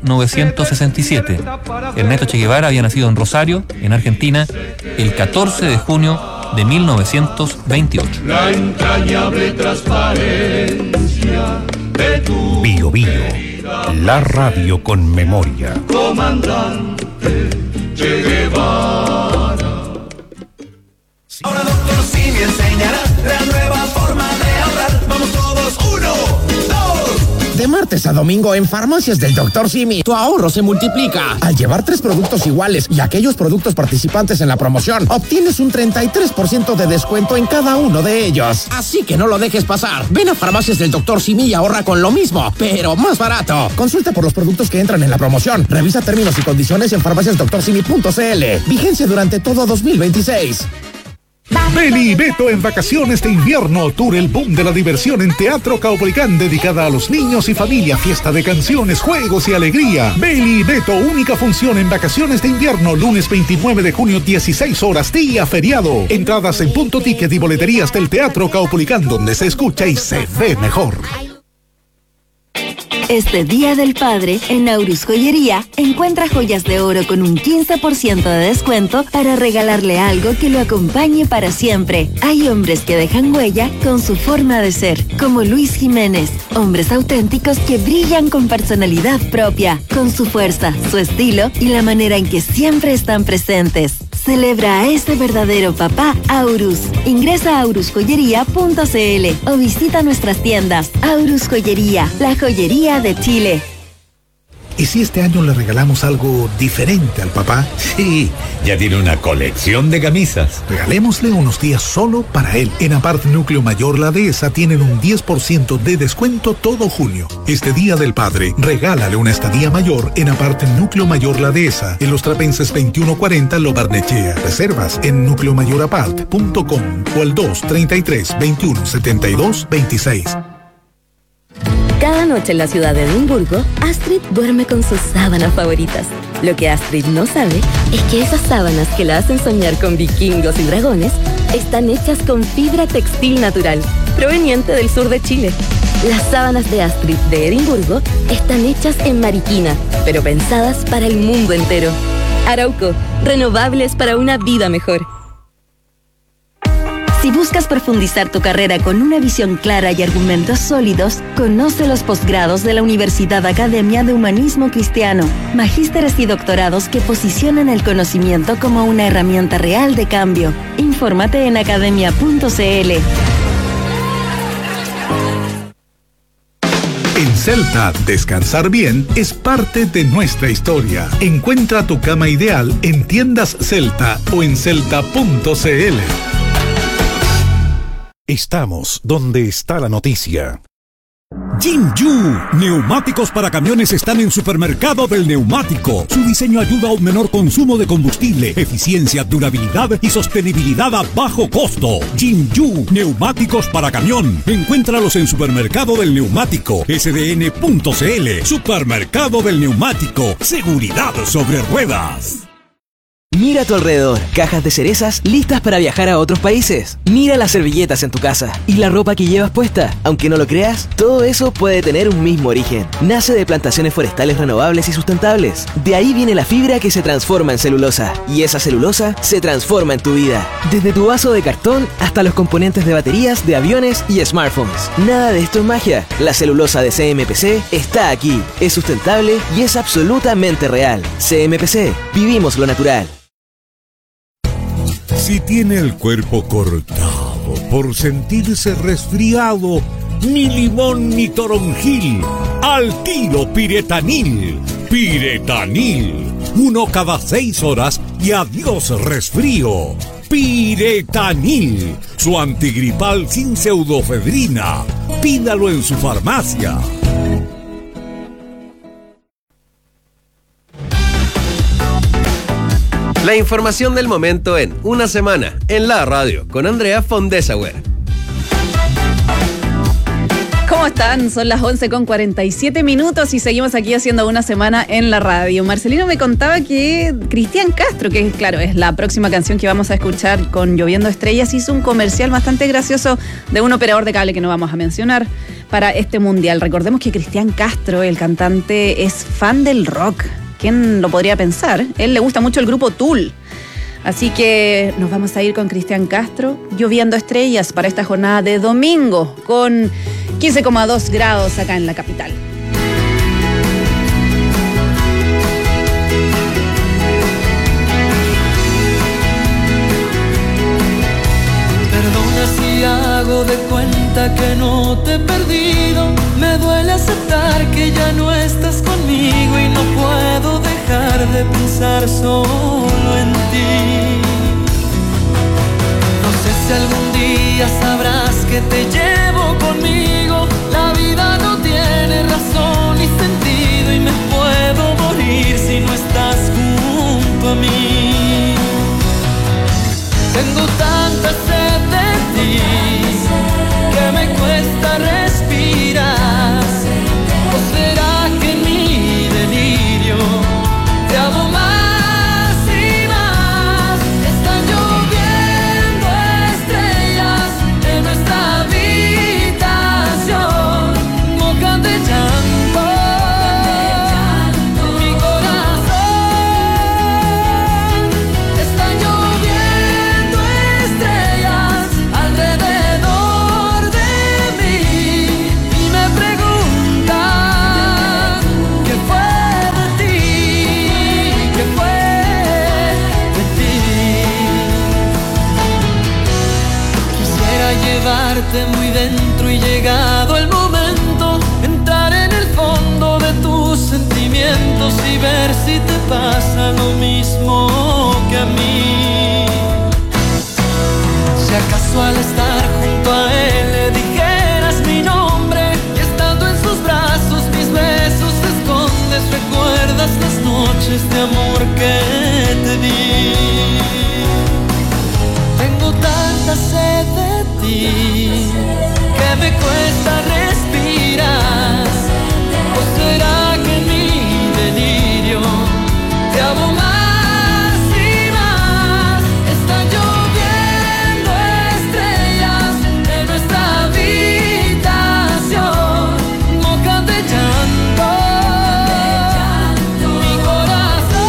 1967. Ernesto Che Guevara había nacido en Rosario, en Argentina, el 14 de junio de 1928. La entrañable transparencia de tu Bio Bio, la radio con memoria. comandante Che Guevara. Ahora doctor Simi enseñará la nueva forma de ahorrar. Vamos todos, 1, 2. De martes a domingo en Farmacias del Dr. Simi, tu ahorro se multiplica. Al llevar 3 productos iguales y aquellos productos participantes en la promoción, obtienes un 33% de descuento en cada uno de ellos. Así que no lo dejes pasar. Ven a Farmacias del Dr. Simi y ahorra con lo mismo, pero más barato. Consulta por los productos que entran en la promoción. Revisa términos y condiciones en farmaciasdoctorsimi.cl. Vigencia durante todo 2026. Beli y Beto en vacaciones de invierno, tour el boom de la diversión en Teatro Caupolicán, dedicada a los niños y familia, fiesta de canciones, juegos y alegría. Beli y Beto, única función en vacaciones de invierno, lunes 29 de junio, 16 horas, día feriado. Entradas en Punto Ticket y boleterías del Teatro Caupolicán, donde se escucha y se ve mejor. Este Día del Padre, en Aurus Joyería, encuentra joyas de oro con un 15% de descuento para regalarle algo que lo acompañe para siempre. Hay hombres que dejan huella con su forma de ser, como Luis Jiménez. Hombres auténticos que brillan con personalidad propia, con su fuerza, su estilo y la manera en que siempre están presentes. Celebra a ese verdadero papá Aurus. Ingresa a aurusjoyería.cl o visita nuestras tiendas. Aurus Joyería, la joyería de Chile. ¿Y si este año le regalamos algo diferente al papá? Sí, ya tiene una colección de camisas. Regalémosle unos días solo para él. En Apart Núcleo Mayor La Dehesa tienen un 10% de descuento todo junio. Este Día del Padre, regálale una estadía mayor en Apart Núcleo Mayor La Dehesa, en Los Trapenses 2140 Lo Barnechea. Reservas en nucleomayorapart.com o al 233 21 72 26. Cada noche en la ciudad de Edimburgo, Astrid duerme con sus sábanas favoritas. Lo que Astrid no sabe es que esas sábanas que la hacen soñar con vikingos y dragones están hechas con fibra textil natural, proveniente del sur de Chile. Las sábanas de Astrid de Edimburgo están hechas en Mariquina, pero pensadas para el mundo entero. Arauco, renovables para una vida mejor. Si buscas profundizar tu carrera con una visión clara y argumentos sólidos, conoce los posgrados de la Universidad Academia de Humanismo Cristiano, magísteres y doctorados que posicionan el conocimiento como una herramienta real de cambio. Infórmate en academia.cl. En Celta, descansar bien es parte de nuestra historia. Encuentra tu cama ideal en tiendas Celta o en celta.cl. Estamos donde está la noticia. Jinju, neumáticos para camiones están en Supermercado del Neumático. Su diseño ayuda a un menor consumo de combustible, eficiencia, durabilidad y sostenibilidad a bajo costo. Jinju, neumáticos para camión. Encuéntralos en Supermercado del Neumático, sdn.cl. Supermercado del Neumático, seguridad sobre ruedas. Mira a tu alrededor, cajas de cerezas listas para viajar a otros países. Mira las servilletas en tu casa y la ropa que llevas puesta. Aunque no lo creas, todo eso puede tener un mismo origen. Nace de plantaciones forestales renovables y sustentables. De ahí viene la fibra que se transforma en celulosa. Y esa celulosa se transforma en tu vida. Desde tu vaso de cartón hasta los componentes de baterías, de aviones y smartphones. Nada de esto es magia. La celulosa de CMPC está aquí. Es sustentable y es absolutamente real. CMPC, vivimos lo natural. Si tiene el cuerpo cortado por sentirse resfriado, ni limón ni toronjil, al tiro Piretanil. Piretanil, 1 cada 6 horas y adiós resfrío. Piretanil, su antigripal sin pseudofedrina. Pídalo en su farmacia. La información del momento en Una Semana, en la radio, con Andrea Fondesauer. ¿Cómo están? Son las 11:47 y seguimos aquí haciendo Una Semana en la radio. Marcelino me contaba que Cristian Castro, que claro, es la próxima canción que vamos a escuchar con Lloviendo Estrellas, hizo un comercial bastante gracioso de un operador de cable que no vamos a mencionar para este mundial. Recordemos que Cristian Castro, el cantante, es fan del rock. ¿Quién lo podría pensar? Él le gusta mucho el grupo Tool. Así que nos vamos a ir con Cristian Castro, Lloviendo Estrellas, para esta jornada de domingo, con 15,2 grados acá en la capital. Perdona si hago de cuenta que no te he perdido. Me duele aceptar que ya no estás conmigo y no puedo dejar de pensar solo en ti. No sé si algún día sabrás que te llevo conmigo. La vida no tiene razón ni sentido y me puedo morir si no estás junto a mí. Tengo tanta sed de ti que me cuesta respirar. ¿O será que en mi delirio te amo más y más? Están lloviendo estrellas en nuestra habitación, mojan de llanto Quisiera llevarte muy dentro y llegado el momento, entrar en el fondo de tus sentimientos y ver si te pasa lo mismo que a mí. Si acaso al estar junto a él le dijeras mi nombre y estando en sus brazos mis besos te escondes, recuerdas las noches de amor que te di. Tengo tanta sed de ti que me cuesta respirar. ¿O será que en mi delirio te amo más y más? Están lloviendo estrellas en nuestra habitación, mojan de llanto mi corazón.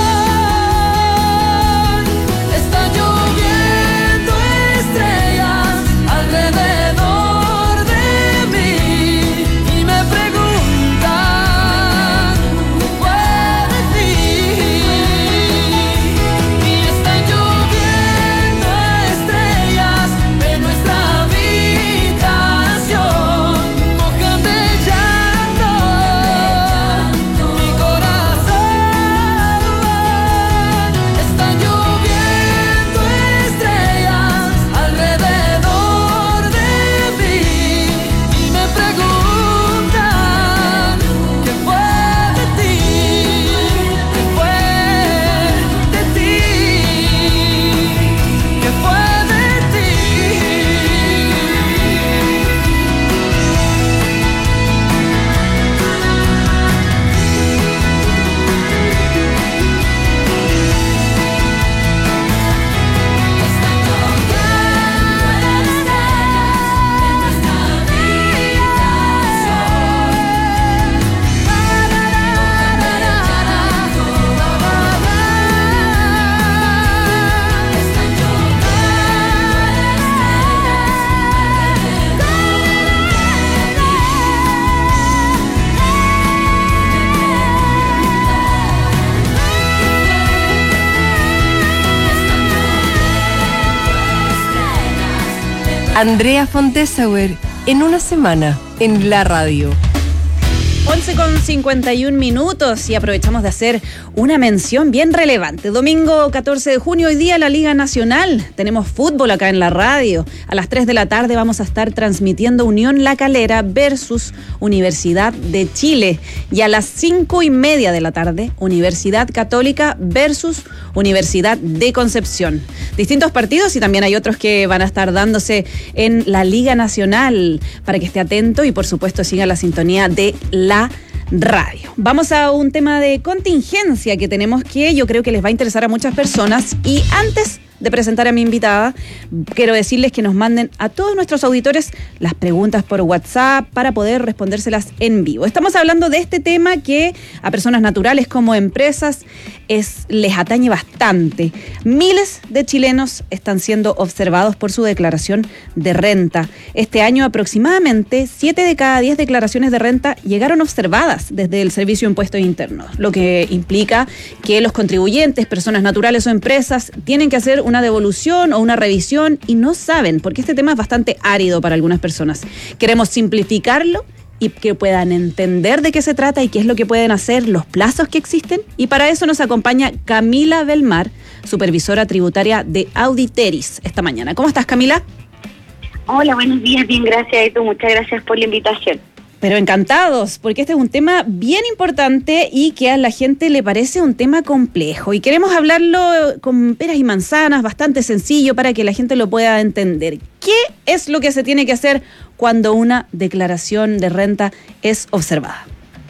Está lloviendo estrellas alrededor de mí y me preguntan qué fue de ti. Y están lloviendo estrellas en nuestra habitación, mojan de llanto mi corazón. Están lloviendo estrellas alrededor de mí y me preguntan qué fue de ti, qué fue de ti, qué fue de ti. 'Andrea von Dessauer' en una semana en la radio. 11:51 y aprovechamos de hacer una mención bien relevante. Domingo 14 de junio, hoy día la Liga Nacional. Tenemos fútbol acá en la radio. A las 3 de la tarde vamos a estar transmitiendo Unión La Calera versus Universidad de Chile. Y a las 5:30 de la tarde, Universidad Católica versus Universidad de Concepción. Distintos partidos y también hay otros que van a estar dándose en la Liga Nacional para que esté atento y por supuesto siga la sintonía de la radio. Vamos a un tema de contingencia que tenemos que yo creo que les va a interesar a muchas personas y antes de presentar a mi invitada, quiero decirles que nos manden a todos nuestros auditores las preguntas por WhatsApp para poder respondérselas en vivo. Estamos hablando de este tema que a personas naturales como empresas les atañe bastante. Miles de chilenos están siendo observados por su declaración de renta. Este año aproximadamente 7 de cada 10 declaraciones de renta llegaron observadas desde el Servicio de Impuestos Internos, lo que implica que los contribuyentes, personas naturales o empresas, tienen que hacer una devolución o una revisión y no saben, porque este tema es bastante árido para algunas personas. Queremos simplificarlo y que puedan entender de qué se trata y qué es lo que pueden hacer, los plazos que existen. Y para eso nos acompaña Camila Belmar, supervisora tributaria de Auditeris, esta mañana. ¿Cómo estás, Camila? Hola, buenos días, bien, gracias, Edu. Muchas gracias por la invitación. Pero encantados, porque este es un tema bien importante y que a la gente le parece un tema complejo. Y queremos hablarlo con peras y manzanas, bastante sencillo para que la gente lo pueda entender. ¿Qué es lo que se tiene que hacer cuando una declaración de renta es observada?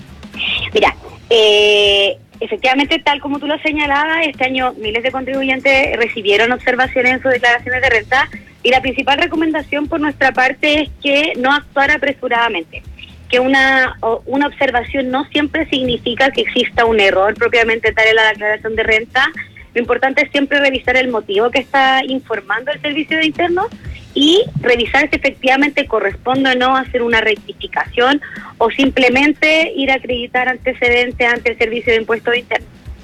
Mira, efectivamente, tal como tú lo señalabas, este año miles de contribuyentes recibieron observaciones en sus declaraciones de renta y la principal recomendación por nuestra parte es que no actuar apresuradamente. Que una observación no siempre significa que exista un error propiamente tal en la declaración de renta. Lo importante es siempre revisar el motivo que está informando el Servicio de Internos y revisar si efectivamente corresponde o no hacer una rectificación o simplemente ir a acreditar antecedentes ante el Servicio de Impuestos Internos.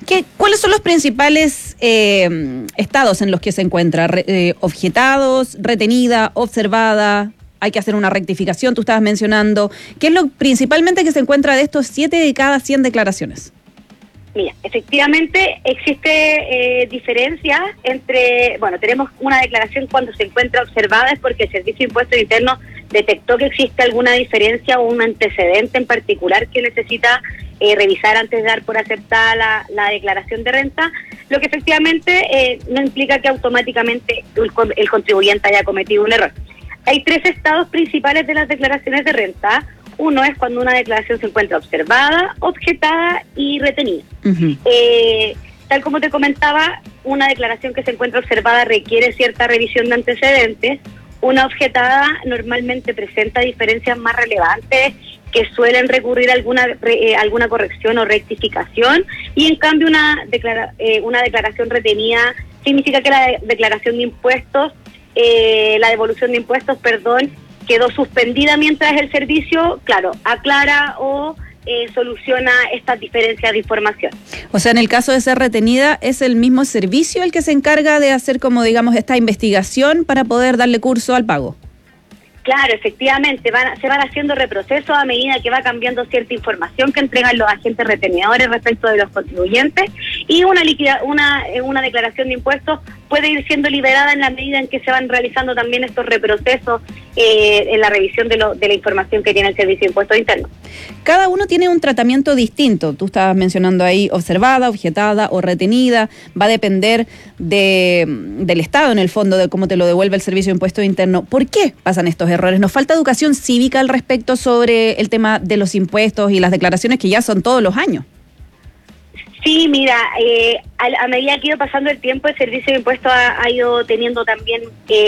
¿Cuáles son los principales estados en los que se encuentra? Objetados, retenida, observada, hay que hacer una rectificación, tú estabas mencionando. ¿Qué es lo principalmente que se encuentra de estos 7 de cada 100 declaraciones? Mira, efectivamente existe diferencia entre, tenemos una declaración cuando se encuentra observada es porque el Servicio de Impuestos Internos detectó que existe alguna diferencia o un antecedente en particular que necesita revisar antes de dar por aceptada la declaración de renta, lo que efectivamente no implica que automáticamente el contribuyente haya cometido un error. Hay 3 estados principales de las declaraciones de renta. Uno es cuando una declaración se encuentra observada, objetada y retenida. Uh-huh. Tal como te comentaba, una declaración que se encuentra observada requiere cierta revisión de antecedentes. Una objetada normalmente presenta diferencias más relevantes que suelen recurrir a alguna corrección o rectificación, y en cambio una declaración retenida significa que la declaración de impuestos, la devolución de impuestos, quedó suspendida mientras el servicio, aclara o soluciona estas diferencias de información. O sea, en el caso de ser retenida, ¿es el mismo servicio el que se encarga de hacer esta investigación para poder darle curso al pago? Claro, efectivamente, se van haciendo reprocesos a medida que va cambiando cierta información que entregan los agentes retenedores respecto de los contribuyentes, y una declaración de impuestos puede ir siendo liberada en la medida en que se van realizando también estos reprocesos en la revisión de la información que tiene el Servicio de Impuestos Internos. Cada uno tiene un tratamiento distinto. Tú estabas mencionando ahí observada, objetada o retenida. Va a depender del Estado, en el fondo, de cómo te lo devuelve el Servicio de Impuestos Internos. ¿Por qué pasan estos errores? ¿Nos falta educación cívica al respecto sobre el tema de los impuestos y las declaraciones que ya son todos los años? Sí, mira, a medida que ha ido pasando el tiempo, el Servicio de Impuestos ha ido teniendo también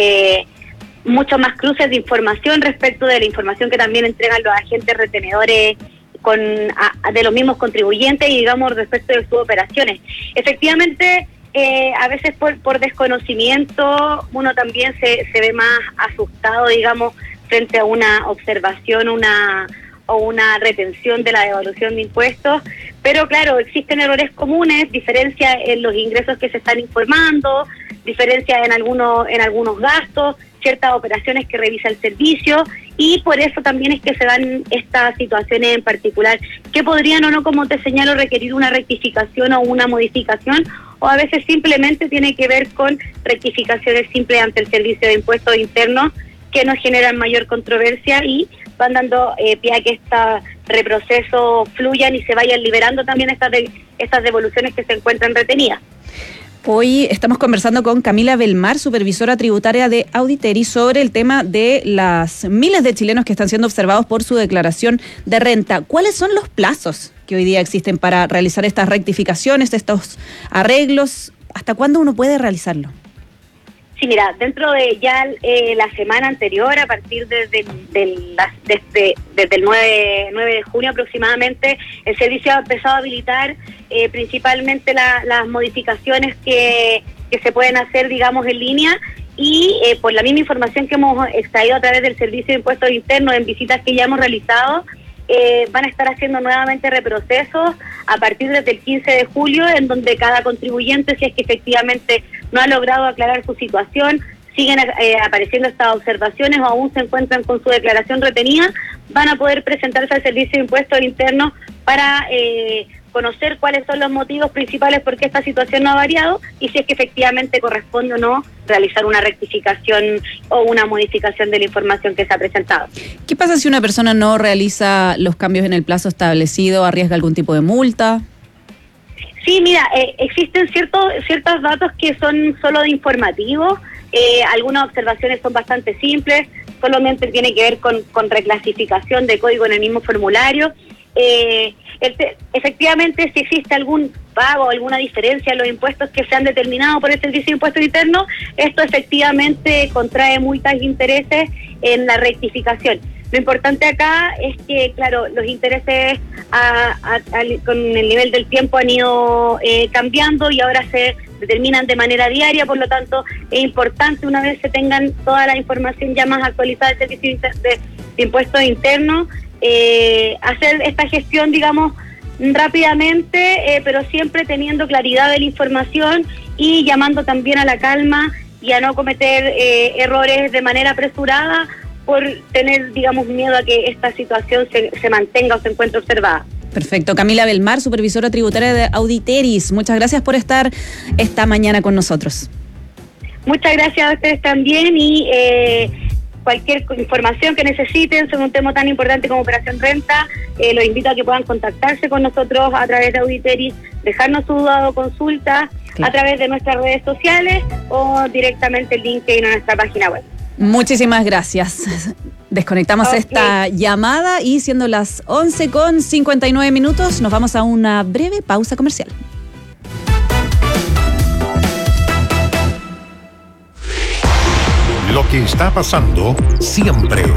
muchos más cruces de información respecto de la información que también entregan los agentes retenedores de los mismos contribuyentes y, respecto de sus operaciones. Efectivamente, a veces por desconocimiento uno también se ve más asustado, frente a una observación o una retención de la devolución de impuestos, pero claro, existen errores comunes, diferencias en los ingresos que se están informando, diferencias en algunos gastos, ciertas operaciones que revisa el servicio, y por eso también es que se dan estas situaciones en particular, que podrían o no, como te señalo, requerir una rectificación o una modificación, o a veces simplemente tiene que ver con rectificaciones simples ante el Servicio de Impuestos Internos, que no generan mayor controversia y van dando pie a que estos reprocesos fluyan y se vayan liberando también estas devoluciones que se encuentran retenidas. Hoy estamos conversando con Camila Belmar, supervisora tributaria de Auditeri, sobre el tema de las miles de chilenos que están siendo observados por su declaración de renta. ¿Cuáles son los plazos que hoy día existen para realizar estas rectificaciones, estos arreglos? ¿Hasta cuándo uno puede realizarlo? Sí, mira, dentro de ya la semana anterior, a partir desde el 9 de junio aproximadamente, el servicio ha empezado a habilitar principalmente las modificaciones que se pueden hacer, en línea, y por la misma información que hemos extraído a través del Servicio de Impuestos Internos en visitas que ya hemos realizado, van a estar haciendo nuevamente reprocesos a partir desde el 15 de julio, en donde cada contribuyente, si es que efectivamente no ha logrado aclarar su situación, siguen apareciendo estas observaciones o aún se encuentran con su declaración retenida, van a poder presentarse al Servicio de Impuestos Internos para conocer cuáles son los motivos principales por qué esta situación no ha variado y si es que efectivamente corresponde o no realizar una rectificación o una modificación de la información que se ha presentado. ¿Qué pasa si una persona no realiza los cambios en el plazo establecido? ¿Arriesga algún tipo de multa? Sí, mira, existen ciertos datos que son solo de informativo. Algunas observaciones son bastante simples, solamente tiene que ver con reclasificación de código en el mismo formulario. Efectivamente, si existe algún pago o alguna diferencia en los impuestos que se han determinado por el Servicio de Impuestos Internos, esto efectivamente contrae multas e intereses en la rectificación. Lo importante acá es que, claro, los intereses con el nivel del tiempo han ido cambiando y ahora se determinan de manera diaria, por lo tanto es importante, una vez se tengan toda la información ya más actualizada del Servicio de Impuestos Internos, hacer esta gestión, rápidamente, pero siempre teniendo claridad de la información y llamando también a la calma y a no cometer errores de manera apresurada por tener, digamos, miedo a que esta situación se mantenga o se encuentre observada. Perfecto. Camila Belmar, supervisora tributaria de Auditeris, muchas gracias por estar esta mañana con nosotros. Muchas gracias a ustedes también y cualquier información que necesiten sobre un tema tan importante como Operación Renta, los invito a que puedan contactarse con nosotros a través de Auditeris, dejarnos su duda o consulta a través de nuestras redes sociales o directamente el link que hay en nuestra página web. Muchísimas gracias. Desconectamos esta llamada y siendo las 11:59 nos vamos a una breve pausa comercial. Lo que está pasando siempre